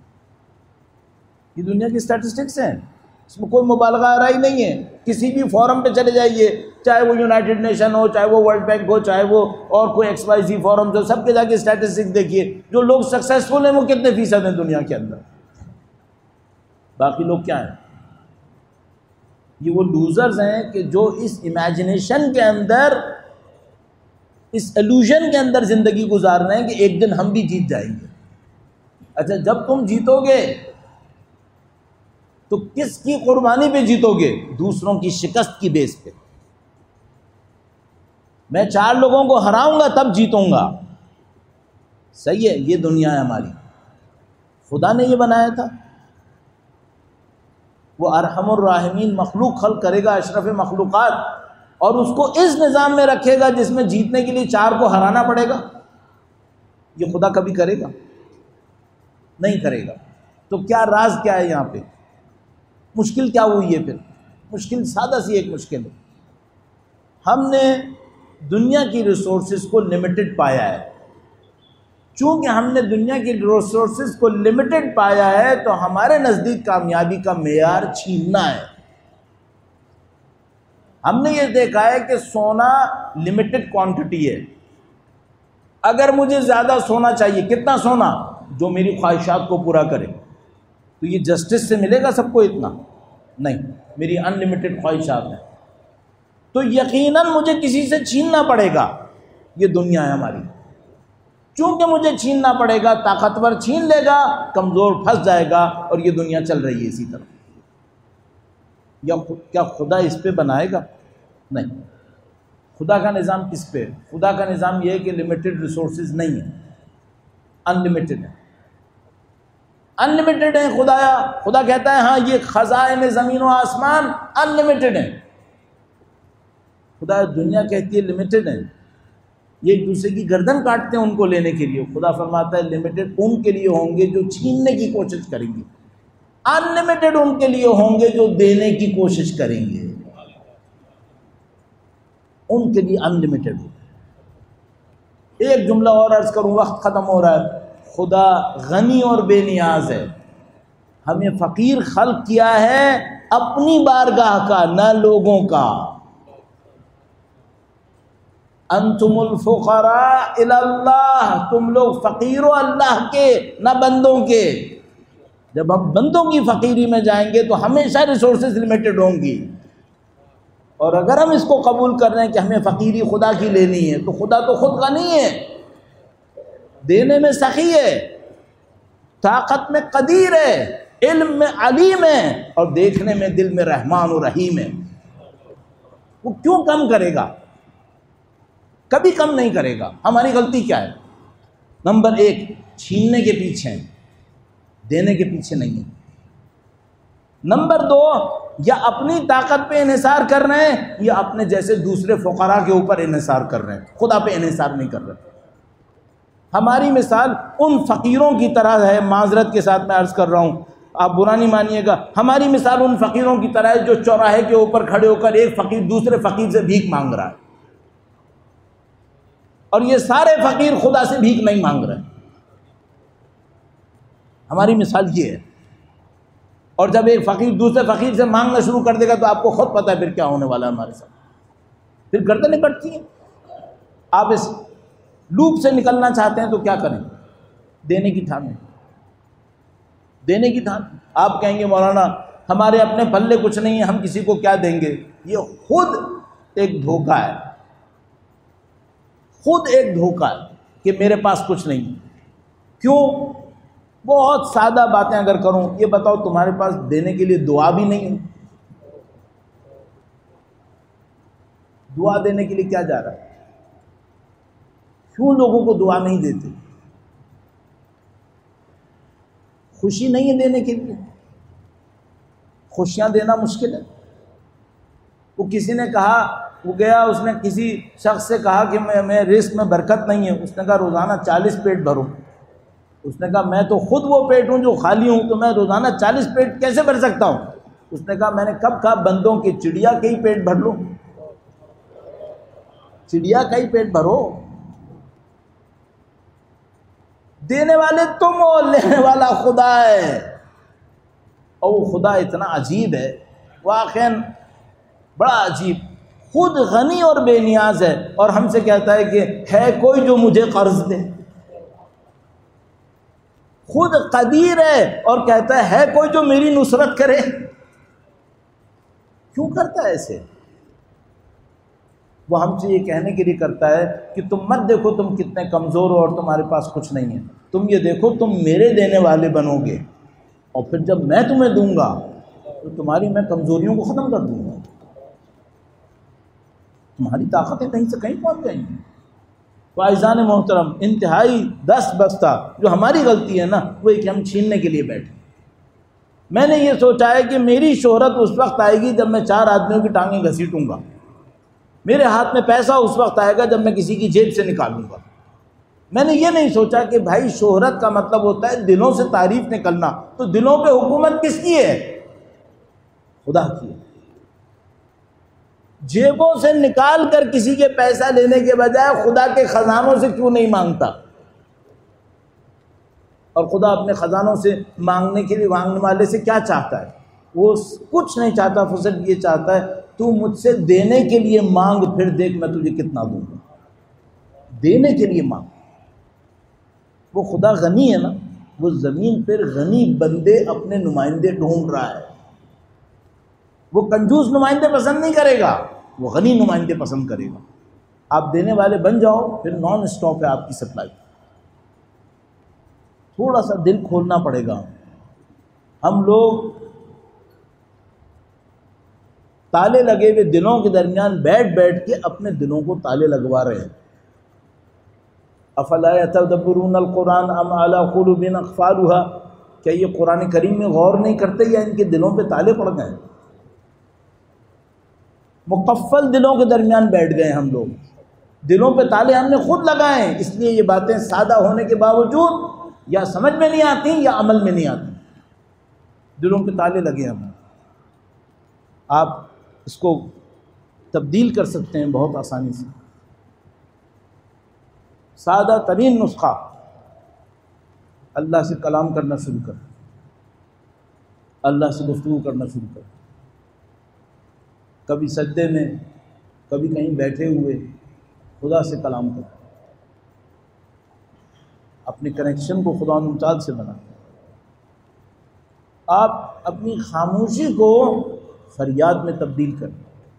یہ دنیا کی اسٹیٹسٹکس ہیں، اس میں کوئی مبالغہ آرائی نہیں ہے. کسی بھی فورم پہ چلے جائیے، چاہے وہ یونائٹڈ نیشن ہو، چاہے وہ ورلڈ بینک ہو، چاہے وہ اور کوئی ایکس وائی زی فورم ہو، سب کے جا کے اسٹیٹسٹکس دیکھیے. جو لوگ سکسیسفل ہیں وہ کتنے فیصد ہیں دنیا کے اندر؟ باقی لوگ کیا ہیں؟ یہ وہ لوزرز ہیں کہ جو اس امیجنیشن کے اندر، اس ایلوژن کے اندر زندگی گزار رہے ہیں کہ ایک دن ہم بھی جیت جائیں گے. اچھا جب تم جیتو گے تو کس کی قربانی پہ جیتو گے؟ دوسروں کی شکست کی بیس پہ. میں چار لوگوں کو ہراؤں گا تب جیتوں گا. صحیح ہے، یہ دنیا ہے ہماری. خدا نے یہ بنایا تھا. وہ ارحم الراحمین مخلوق خلق کرے گا، اشرف مخلوقات، اور اس کو اس نظام میں رکھے گا جس میں جیتنے کے لیے چار کو ہرانا پڑے گا. یہ خدا کبھی کرے گا؟ نہیں کرے گا. تو کیا راز کیا ہے یہاں پہ؟ مشکل کیا ہوئی ہے پھر؟ مشکل سادہ سی ایک مشکل ہے. ہم نے دنیا کی ریسورسز کو لمیٹڈ پایا ہے. چونکہ ہم نے دنیا کی ریسورسز کو لمیٹڈ پایا ہے تو ہمارے نزدیک کامیابی کا معیار چھیننا ہے. ہم نے یہ دیکھا ہے کہ سونا لمیٹڈ کوانٹٹی ہے، اگر مجھے زیادہ سونا چاہیے، کتنا سونا؟ جو میری خواہشات کو پورا کرے، تو یہ جسٹس سے ملے گا سب کو اتنا؟ نہیں، میری ان لمیٹڈ خواہشات ہیں، تو یقیناً مجھے کسی سے چھیننا پڑے گا۔ یہ دنیا ہے ہماری، چونکہ مجھے چھیننا پڑے گا، طاقتور چھین لے گا، کمزور پھنس جائے گا، اور یہ دنیا چل رہی ہے اسی طرح۔ یا کیا خدا اس پہ بنائے گا؟ نہیں۔ خدا کا نظام کس پہ ہے؟ خدا کا نظام یہ ہے کہ لمیٹڈ ریسورسز نہیں ہیں، ان لمیٹڈ ہے، ان لمیٹڈ ہے۔ خدایا خدا کہتا ہے ہاں یہ خزائن زمین و آسمان ان لمیٹڈ ہیں۔ خدا دنیا کہتی ہے لمیٹڈ ہے، یہ ایک دوسرے کی گردن کاٹتے ہیں ان کو لینے کے لیے۔ خدا فرماتا ہے لمیٹڈ ان کے لیے ہوں گے جو چھیننے کی کوشش کریں گے، ان لمیٹڈ ان کے لیے ہوں گے جو دینے کی کوشش کریں گے، ان کے لیے ان لمیٹڈ ہو۔ ایک جملہ اور عرض کروں، وقت ختم ہو رہا ہے۔ خدا غنی اور بے نیاز ہے، ہمیں فقیر خلق کیا ہے اپنی بارگاہ کا، نہ لوگوں کا۔ انتم الفقراء الی اللہ، تم لوگ فقیر ہو اللہ کے، نہ بندوں کے۔ جب ہم بندوں کی فقیری میں جائیں گے تو ہمیشہ ریسورسز لمیٹڈ ہوں گی، اور اگر ہم اس کو قبول کر رہے ہیں کہ ہمیں فقیری خدا کی لینی ہے، تو خدا تو خود غنی ہے، دینے میں سخی ہے، طاقت میں قدیر ہے، علم میں علیم ہے، اور دیکھنے میں دل میں رحمان و رحیم ہے۔ وہ کیوں کم کرے گا؟ کبھی کم نہیں کرے گا۔ ہماری غلطی کیا ہے؟ نمبر ایک، چھیننے کے پیچھے ہیں، دینے کے پیچھے نہیں ہے۔ نمبر دو، یا اپنی طاقت پہ انحصار کر رہے ہیں، یا اپنے جیسے دوسرے فقراء کے اوپر انحصار کر رہے ہیں، خدا پہ انحصار نہیں کر رہے۔ ہماری مثال ان فقیروں کی طرح ہے، معذرت کے ساتھ میں عرض کر رہا ہوں، آپ برا نہیں مانیے گا، ہماری مثال ان فقیروں کی طرح ہے جو چوراہے کے اوپر کھڑے ہو کر ایک فقیر دوسرے فقیر سے بھیک مانگ رہا ہے، اور یہ سارے فقیر خدا سے بھیک نہیں مانگ رہے۔ ہماری مثال یہ ہے، اور جب ایک فقیر دوسرے فقیر سے مانگنا شروع کر دے گا تو آپ کو خود پتہ ہے پھر کیا ہونے والا ہے ہمارے ساتھ، پھر گردنیں کٹتی ہیں۔ آپ اس لوپ سے نکلنا چاہتے ہیں تو کیا کریں؟ دینے کی ٹھانیں، دینے کی ٹھان۔ آپ کہیں گے مولانا ہمارے اپنے پلے کچھ نہیں ہے، ہم کسی کو کیا دیں گے؟ یہ خود ایک دھوکہ ہے، خود ایک دھوکہ ہے کہ میرے پاس کچھ نہیں۔ کیوں؟ بہت سادہ باتیں اگر کروں، یہ بتاؤ تمہارے پاس دینے کے لیے دعا بھی نہیں ہے؟ دعا دینے کے لیے کیا جا رہا ہے؟ کیوں لوگوں کو دعا نہیں دیتے؟ خوشی نہیں ہے دینے کے لیے؟ خوشیاں دینا مشکل ہے۔ وہ کسی نے کہا، وہ گیا، اس نے کسی شخص سے کہا کہ میں میں رزق میں برکت نہیں ہے۔ اس نے کہا روزانہ چالیس پیٹ بھرو۔ اس نے کہا میں تو خود وہ پیٹ ہوں جو خالی ہوں، تو میں روزانہ چالیس پیٹ کیسے بھر سکتا ہوں؟ اس نے کہا میں نے کب کہا بندوں کے، چڑیا کے ہی پیٹ بھر لو، چڑیا کا ہی پیٹ بھرو۔ دینے والے تم ہو، لینے والا خدا ہے، اور وہ خدا اتنا عجیب ہے، واقعاً بڑا عجیب، خود غنی اور بے نیاز ہے، اور ہم سے کہتا ہے کہ ہے کوئی جو مجھے قرض دے۔ خود قدیر ہے اور کہتا ہے ہے کوئی جو میری نصرت کرے۔ کیوں کرتا ہے ایسے؟ وہ ہم سے یہ کہنے کے لیے کرتا ہے کہ تم مت دیکھو تم کتنے کمزور ہو اور تمہارے پاس کچھ نہیں ہے، تم یہ دیکھو تم میرے دینے والے بنو گے، اور پھر جب میں تمہیں دوں گا تو تمہاری میں کمزوریوں کو ختم کر دوں گا، تمہاری طاقتیں کہیں سے کہیں پہنچ جائیں گی۔ فائزان محترم، انتہائی دست بستہ جو ہماری غلطی ہے نا، وہ ایک ہم چھیننے کے لیے بیٹھے۔ میں نے یہ سوچا ہے کہ میری شہرت اس وقت آئے گی جب میں چار آدمیوں کی ٹانگیں گھسیٹوں گا، میرے ہاتھ میں پیسہ اس وقت آئے گا جب میں کسی کی جیب سے نکالوں گا۔ میں نے یہ نہیں سوچا کہ بھائی شہرت کا مطلب ہوتا ہے دلوں سے تعریف نکلنا، تو دلوں پہ حکومت کس کی ہے؟ خدا کی ہے۔ جیبوں سے نکال کر کسی کے پیسہ لینے کے بجائے خدا کے خزانوں سے کیوں نہیں مانگتا؟ اور خدا اپنے خزانوں سے مانگنے کے لیے، مانگنے والے سے کیا چاہتا ہے؟ وہ کچھ نہیں چاہتا، فصل یہ چاہتا ہے تو مجھ سے دینے کے لیے مانگ، پھر دیکھ میں تجھے کتنا دوں گا۔ دینے کے لیے مانگ، وہ خدا غنی ہے نا، وہ زمین پر غنی بندے اپنے نمائندے ڈھونڈ رہا ہے. وہ کنجوس نمائندے پسند نہیں کرے گا، وہ غنی نمائندے پسند کرے گا. آپ دینے والے بن جاؤ، پھر نان اسٹاپ ہے آپ کی سپلائی. تھوڑا سا دل کھولنا پڑے گا. ہم لوگ تالے لگے ہوئے دلوں کے درمیان بیٹھ بیٹھ کے اپنے دلوں کو تالے لگوا رہے ہیں. افلا یتدبرون القرآن ام علی قلوب اقفالها، کیا یہ قرآن کریم میں غور نہیں کرتے یا ان کے دلوں پہ تالے پڑ گئے؟ مقفل دلوں کے درمیان بیٹھ گئے ہم لوگ، دلوں پہ تالے ہم نے خود لگائے ہیں. اس لیے یہ باتیں سادہ ہونے کے باوجود یا سمجھ میں نہیں آتی یا عمل میں نہیں آتی. دلوں پہ تالے لگے ہم. آپ اس کو تبدیل کر سکتے ہیں بہت آسانی سے. سادہ ترین نسخہ، اللہ سے کلام کرنا شروع کر، اللہ سے گفتگو کرنا شروع کر. کبھی سجدے میں، کبھی کہیں بیٹھے ہوئے خدا سے کلام کر. اپنے کنیکشن کو خدا ممتاز سے بنا. آپ اپنی خاموشی کو فریاد میں تبدیل کریں.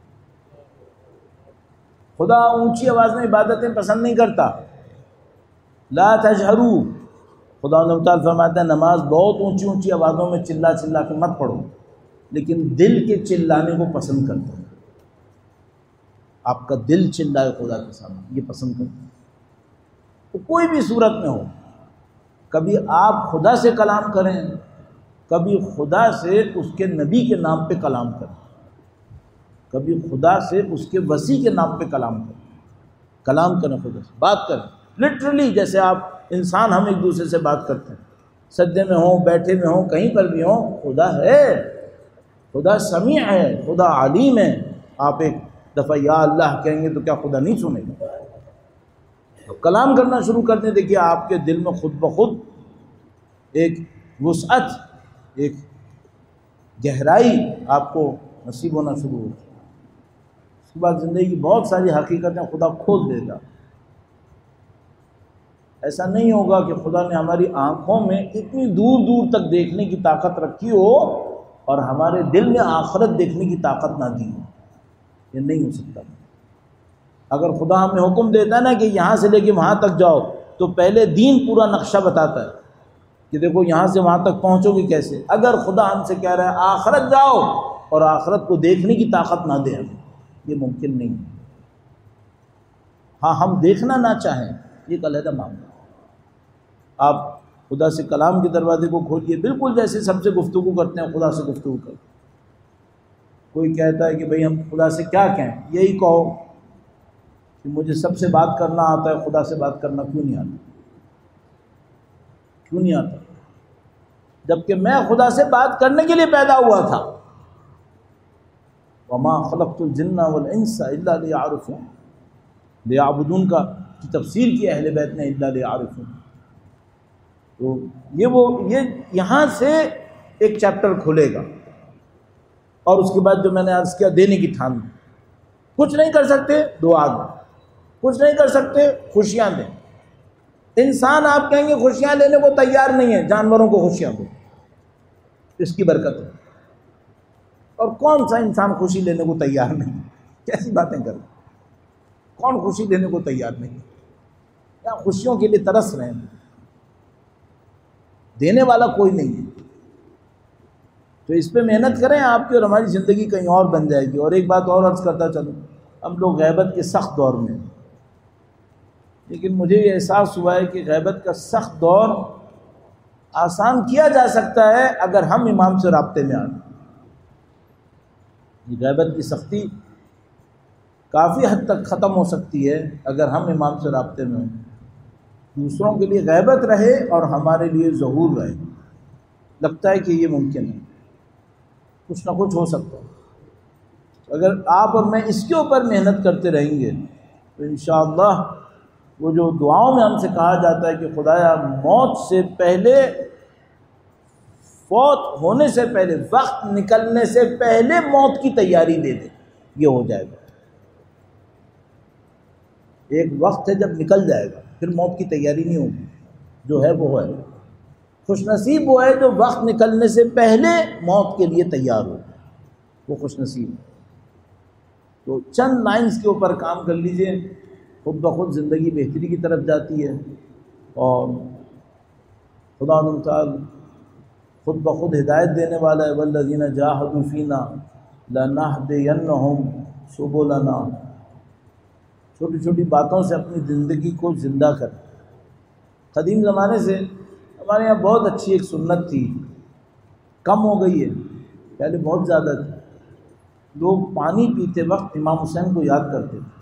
خدا اونچی آواز میں عبادتیں پسند نہیں کرتا. لا تجہروا، خدا ممتاز فرماتا ہے نماز بہت اونچی اونچی آوازوں میں چلا چلا کے مت پڑھو، لیکن دل کے چلانے کو پسند کرتا ہے. آپ کا دل چلائے خدا کے سامنے، یہ پسند کرتا ہے. تو کوئی بھی صورت میں ہو، کبھی آپ خدا سے کلام کریں، کبھی خدا سے اس کے نبی کے نام پہ کلام کریں، کبھی خدا سے اس کے وسیع کے نام پہ کلام کریں. کلام کریں، خدا سے بات کریں. لٹرلی جیسے آپ انسان ہم ایک دوسرے سے بات کرتے ہیں، سجدے میں ہوں، بیٹھے میں ہوں، کہیں پر بھی ہوں. خدا ہے، خدا سمیع ہے، خدا علیم ہے. آپ ایک دفعہ یا اللہ کہیں گے تو کیا خدا نہیں سنے گا؟ تو کلام کرنا شروع کر دیں. دیکھیے آپ کے دل میں خود بخود ایک وسعت، ایک گہرائی آپ کو نصیب ہونا شروع ہوتی ہے. اس کے بعد زندگی کی بہت ساری حقیقتیں خدا کھول دے گا. ایسا نہیں ہوگا کہ خدا نے ہماری آنکھوں میں اتنی دور دور تک دیکھنے کی طاقت رکھی ہو اور ہمارے دل میں آخرت دیکھنے کی طاقت نہ دی ہو. یہ نہیں ہو سکتا. اگر خدا ہمیں حکم دیتا ہے نا کہ یہاں سے لے کے وہاں تک جاؤ، تو پہلے دین پورا نقشہ بتاتا ہے کہ دیکھو یہاں سے وہاں تک پہنچو گے کیسے. اگر خدا ہم سے کہہ رہا ہے آخرت جاؤ اور آخرت کو دیکھنے کی طاقت نہ دے ہمیں، یہ ممکن نہیں ہے. ہاں ہم دیکھنا نہ چاہیں، یہ ایک علیحدہ معاملہ. آپ خدا سے کلام کے دروازے کو کھولیے، بالکل جیسے سب سے گفتگو کرتے ہیں خدا سے گفتگو کریں. کوئی کہتا ہے کہ بھئی ہم خدا سے کیا کہیں؟ یہی کہو کہ مجھے سب سے بات کرنا آتا ہے، خدا سے بات کرنا کیوں نہیں آتا؟ کیوں نہیں آتا؟ جبکہ میں خدا سے بات کرنے کے لیے پیدا ہوا تھا. وما خلقت الجن والانس الا لیعرفون، لیعبدون کا کی تفسیر کی اہل بیت نے الا لیعرفون. تو یہ وہ یہ یہاں سے ایک چیپٹر کھلے گا. اور اس کے بعد جو میں نے عرض کیا، دینے کی ٹھان. کچھ نہیں کر سکتے دعا دیں، کچھ نہیں کر سکتے خوشیاں دیں. انسان آپ کہیں گے خوشیاں لینے کو تیار نہیں ہے، جانوروں کو خوشیاں دو، اس کی برکت ہے. اور کون سا انسان خوشی لینے کو تیار نہیں؟ کیسی باتیں کر رہے ہیں؟ کون خوشی لینے کو تیار نہیں؟ یا خوشیوں کے لیے ترس رہے ہیں؟ دینے والا کوئی نہیں ہے. تو اس پہ محنت کریں آپ کی، اور ہماری زندگی کہیں اور بن جائے گی. اور ایک بات اور عرض کرتا چلوں، ہم لوگ غیبت کے سخت دور میں ہیں، لیکن مجھے یہ احساس ہوا ہے کہ غیبت کا سخت دور آسان کیا جا سکتا ہے اگر ہم امام سے رابطے میں آئیں. یہ غیبت کی سختی کافی حد تک ختم ہو سکتی ہے اگر ہم امام سے رابطے میں ہوں. دوسروں کے لیے غیبت رہے اور ہمارے لیے ظہور رہے. لگتا ہے کہ یہ ممکن ہے، کچھ نہ کچھ ہو سکتا ہے. اگر آپ اور میں اس کے اوپر محنت کرتے رہیں گے تو انشاءاللہ وہ جو دعاؤں میں ہم سے کہا جاتا ہے کہ خدایا موت سے پہلے، فوت ہونے سے پہلے، وقت نکلنے سے پہلے موت کی تیاری دے دے، یہ ہو جائے گا. ایک وقت ہے جب نکل جائے گا، پھر موت کی تیاری نہیں ہوگی. جو ہے وہ ہے، خوش نصیب وہ ہے جو وقت نکلنے سے پہلے موت کے لیے تیار ہو، وہ خوش نصیب ہے۔ تو چند لائنز کے اوپر کام کر لیجئے، خود بخود زندگی بہتری کی طرف جاتی ہے، اور خدا تعالی خود بخود ہدایت دینے والا ہے، والذین جاہدوا فینا لنہدینہم سبلنا۔ چھوٹی چھوٹی باتوں سے اپنی زندگی کو زندہ کر۔ قدیم زمانے سے ہمارے یہاں بہت اچھی ایک سنت تھی، کم ہو گئی ہے، پہلے بہت زیادہ تھی۔ لوگ پانی پیتے وقت امام حسین کو یاد کرتے تھے،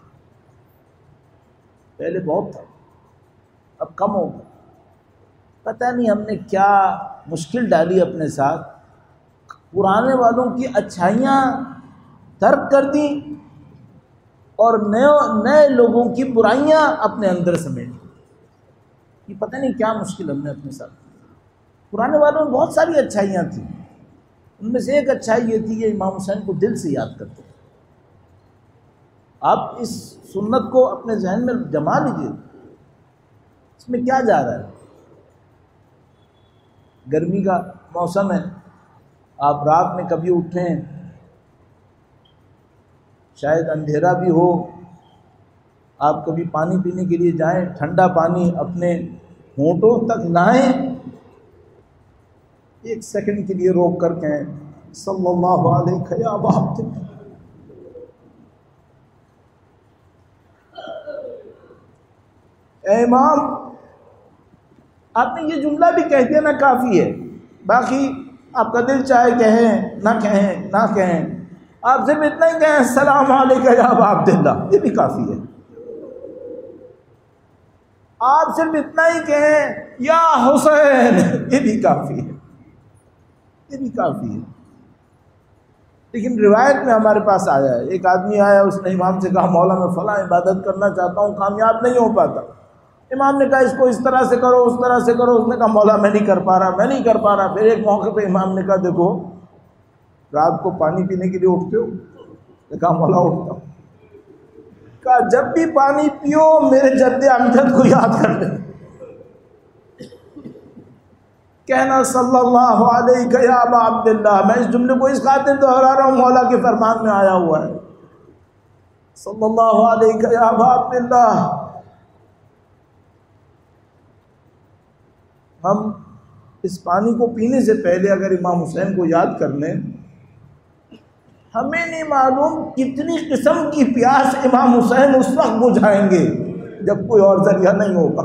پہلے بہت تھا، اب کم ہو گیا۔ پتہ نہیں ہم نے کیا مشکل ڈالی اپنے ساتھ، پرانے والوں کی اچھائیاں ترک کر دیں اور نئے نئے لوگوں کی برائیاں اپنے اندر سمیٹ۔ یہ پتہ نہیں کیا مشکل ہم نے اپنے ساتھ۔ پرانے والوں میں بہت ساری اچھائیاں تھیں، ان میں سے ایک اچھائی یہ تھی کہ امام حسین کو دل سے یاد کرتے تھے۔ آپ اس سنت کو اپنے ذہن میں جما لیجیے، اس میں کیا جا رہا ہے؟ گرمی کا موسم ہے، آپ رات میں کبھی اٹھیں، شاید اندھیرا بھی ہو، آپ کبھی پانی پینے کے لیے جائیں، ٹھنڈا پانی اپنے ہونٹوں تک لائیں، ایک سیکنڈ کے لیے روک کر کہیں صلی اللہ علیہ یا باب۔ اے امام، آپ نے یہ جملہ بھی کہہ دیا نا کافی ہے، باقی آپ کا دل چاہے کہیں نہ کہیں نہ کہیں، آپ صرف اتنا ہی کہیں السلام علیکم یا ابا عبداللہ، یہ بھی کافی ہے۔ آپ صرف اتنا ہی کہیں یا حسین، یہ بھی کافی ہے، یہ بھی کافی ہے۔ لیکن روایت میں ہمارے پاس آیا ہے، ایک آدمی آیا، اس نے امام سے کہا مولا میں فلاں عبادت کرنا چاہتا ہوں، کامیاب نہیں ہو پاتا۔ امام نے کہا اس کو اس طرح سے کرو، اس طرح سے کرو۔ اس نے کہا مولا میں نہیں کر پا رہا، میں نہیں کر پا رہا۔ پھر ایک موقع پہ امام نے کہا دیکھو رات کو پانی پینے کے لیے اٹھتے ہو؟ نے کہا مولا اٹھتا ہوں۔ کہا جب بھی پانی پیو میرے جد امجد کو یاد کر لیں، کہنا صلی اللہ علیہ یا ابا عبداللہ۔ میں اس جملے کو اس خاطر دہرا رہا ہوں، مولا کے فرمان میں آیا ہوا ہے صلی اللہ علیہ یا ابا عبداللہ۔ ہم اس پانی کو پینے سے پہلے اگر امام حسین کو یاد کر لیں، ہمیں نہیں معلوم کتنی قسم کی پیاس امام حسین اس وقت بجھائیں گے جب کوئی اور ذریعہ نہیں ہوگا۔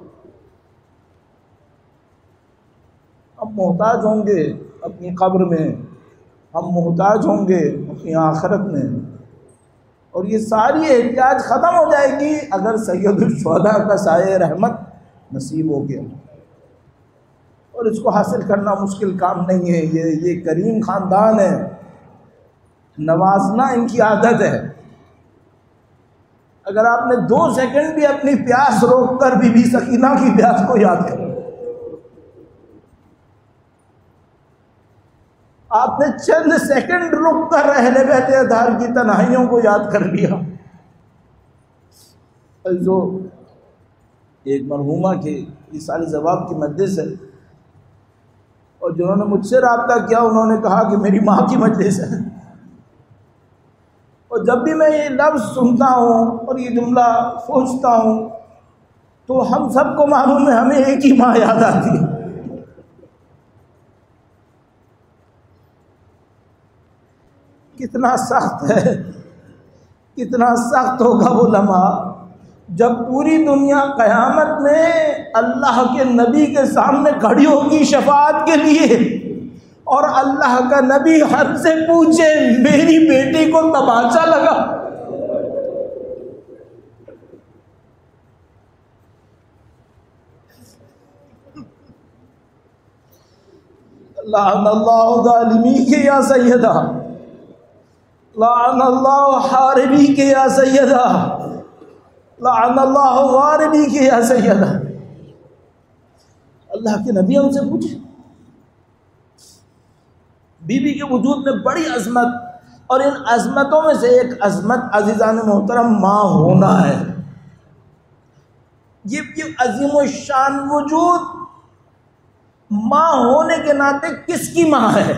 ہم محتاج ہوں گے اپنی قبر میں، ہم محتاج ہوں گے اپنی آخرت میں، اور یہ ساری احتیاج ختم ہو جائے گی اگر سید الشہداء کا سایہ رحمت نصیب ہو گیا۔ اور اس کو حاصل کرنا مشکل کام نہیں ہے، یہ یہ کریم خاندان ہے، نوازنا ان کی عادت ہے۔ اگر آپ نے دو سیکنڈ بھی اپنی پیاس روک کر بی بی سکینہ کی پیاس کو یاد کریں، آپ نے چند سیکنڈ رک کر اہل بیت اطہار کی تنہائیوں کو یاد کر لیا۔ جو ایک مرحومہ کے ایصال جواب کی مجلس ہے، اور جنہوں نے مجھ سے رابطہ کیا انہوں نے کہا کہ میری ماں کی مجلس ہے، اور جب بھی میں یہ لفظ سنتا ہوں اور یہ جملہ سوچتا ہوں تو ہم سب کو معلوم ہے ہمیں ایک ہی ماں یاد آتی ہے۔ کتنا سخت ہے، کتنا سخت ہوگا وہ لمحہ جب پوری دنیا قیامت میں اللہ کے نبی کے سامنے کھڑی ہوگی شفاعت کے لیے، اور اللہ کا نبی ہم سے پوچھے میری بیٹی کو تماچا لگا۔ لعن اللہ ظالمی کے یا سیدہ، لعن اللہ حاربی کے یا سیدہ، لعن اللہ غاربی کے یا سیدہ۔ اللہ کے نبی ہم سے پوچھے، بی بی کے وجود میں بڑی عظمت، اور ان عظمتوں میں سے ایک عظمت عزیزان محترم ماں ہونا ہے۔ یہ یہ عظیم الشان وجود ماں ہونے کے ناطے کس کی ماں ہے؟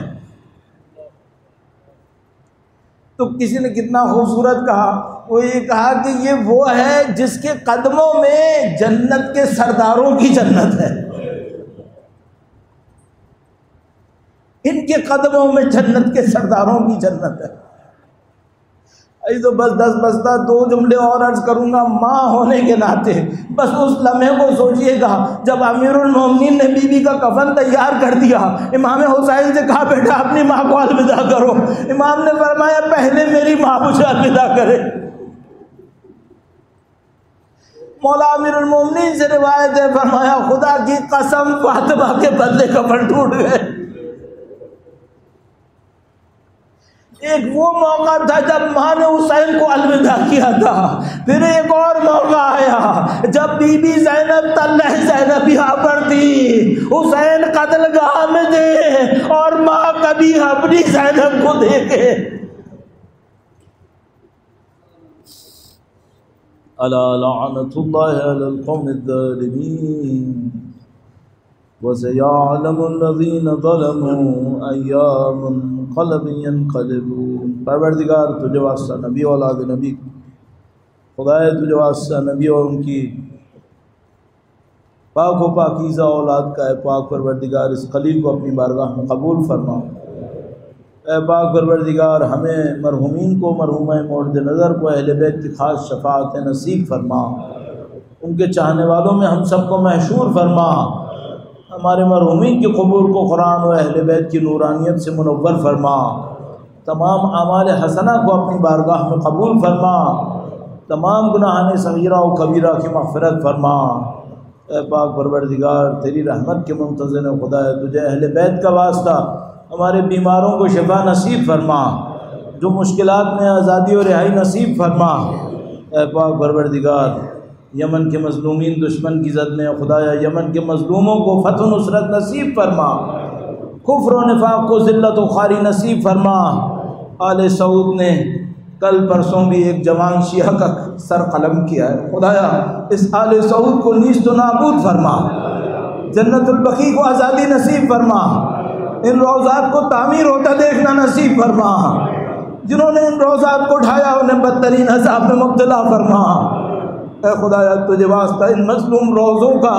تو کسی نے کتنا خوبصورت کہا، وہ یہ کہا کہ یہ وہ ہے جس کے قدموں میں جنت کے سرداروں کی جنت ہے، ان کے قدموں میں جنت کے سرداروں کی جنت ہے۔ ای تو بس دس بستہ دو جملے اور عرض کروں گا ماں ہونے کے ناطے۔ بس اس لمحے کو سوچئے گا جب امیر المومنین نے بی بی کا کفن تیار کر دیا، امام حسین سے کہا بیٹا اپنی ماں کو الوداع کرو، امام نے فرمایا پہلے میری ماں مجھے الوداع کرے۔ مولا امیر المومنین سے روایت ہے، فرمایا خدا کی قسم فاطمہ کے بدلے کفن ٹوٹ گئے۔ ایک وہ موقع تھا جب ماں نے حسین کو الوداع کیا تھا، پھر ایک اور موقع آیا جب بی بی زینب طلح زینبیہ پر تھی، حسین قتل گاہ میں تھے اور ماں کبھی اپنی زینب کو دیکھے۔ الا لعنت اللہ علی القوم الظالمین وَسَيَعْلَمُ الَّذِينَ ظَلَمُوا أَيَّ مُنقَلَبٍ يَنقَلِبُونَ۔ پروردگار تجھے واسطہ نبی اولاد نبی، خدائے تجھے واسطہ نبی اور ان کی پاک و پاکیزہ اولاد کا اے پاک پروردگار اس خلیل کو اپنی بارگاہ میں قبول فرما۔ اے پاک پروردگار ہمیں مرحومین کو، مرحومہ مورد نظر کو، اہل بیت کی خاص شفاعت نصیب فرما، ان کے چاہنے والوں میں ہم سب کو محشور فرما، ہمارے مرحومین کی قبور کو قرآن و اہل بیت کی نورانیت سے منور فرما، تمام اعمال حسنہ کو اپنی بارگاہ میں قبول فرما، تمام گناہان صغیرہ و کبیرہ کی مغفرت فرما۔ اے پاک پروردگار تیری رحمت کے منتظر خدا ہے، تجھے اہل بیت کا واسطہ ہمارے بیماروں کو شفا نصیب فرما، جو مشکلات میں آزادی و رہائی نصیب فرما۔ اے پاک پروردگار یمن کے مظلومین دشمن کی زد میں خدایا یمن کے مظلوموں کو فتح و نصرت نصیب فرما، کفر و نفاق کو ذلت و خواری نصیب فرما۔ آل سعود نے کل پرسوں بھی ایک جوان شیعہ کا سر قلم کیا ہے، خدایا اس آل سعود کو نیست و نابود فرما، جنت البقیع کو آزادی نصیب فرما، ان روضات کو تعمیر ہوتا دیکھنا نصیب فرما، جنہوں نے ان روضات کو اٹھایا انہیں بدترین عذاب میں مبتلا فرما۔ اے خدایا تجھے واسطہ ان مظلوم روضوں کا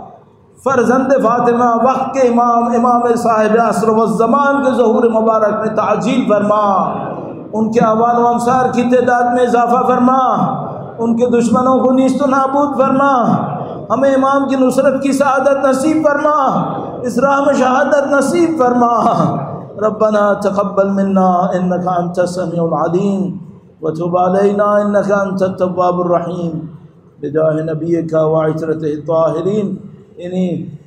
فرزند فاطمہ وقت کے امام امام صاحب عصر و زمان کے ظہور مبارک میں تعجیل فرما، ان کے اعوان و انصار کی تعداد میں اضافہ فرما، ان کے دشمنوں کو نیست و نابود فرما، ہمیں امام کی نصرت کی سعادت نصیب فرما، اس راہ میں شہادت نصیب فرما۔ ربنا تقبل منا انک انت السمیع العلیم وتب علینا انک انت التواب الرحیم بجاہ نبیک وعترتہ الطاہرین۔ انہی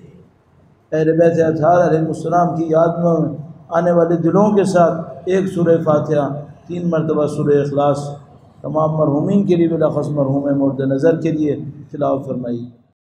اہل بیت اطہار علیہ السلام کی یاد میں آنے والے دلوں کے ساتھ ایک سورہ فاتحہ، تین مرتبہ سورہ اخلاص تمام مرحومین کے لیے، بالاخص مرحوم مورد نظر کے لیے تلاوت فرمائی۔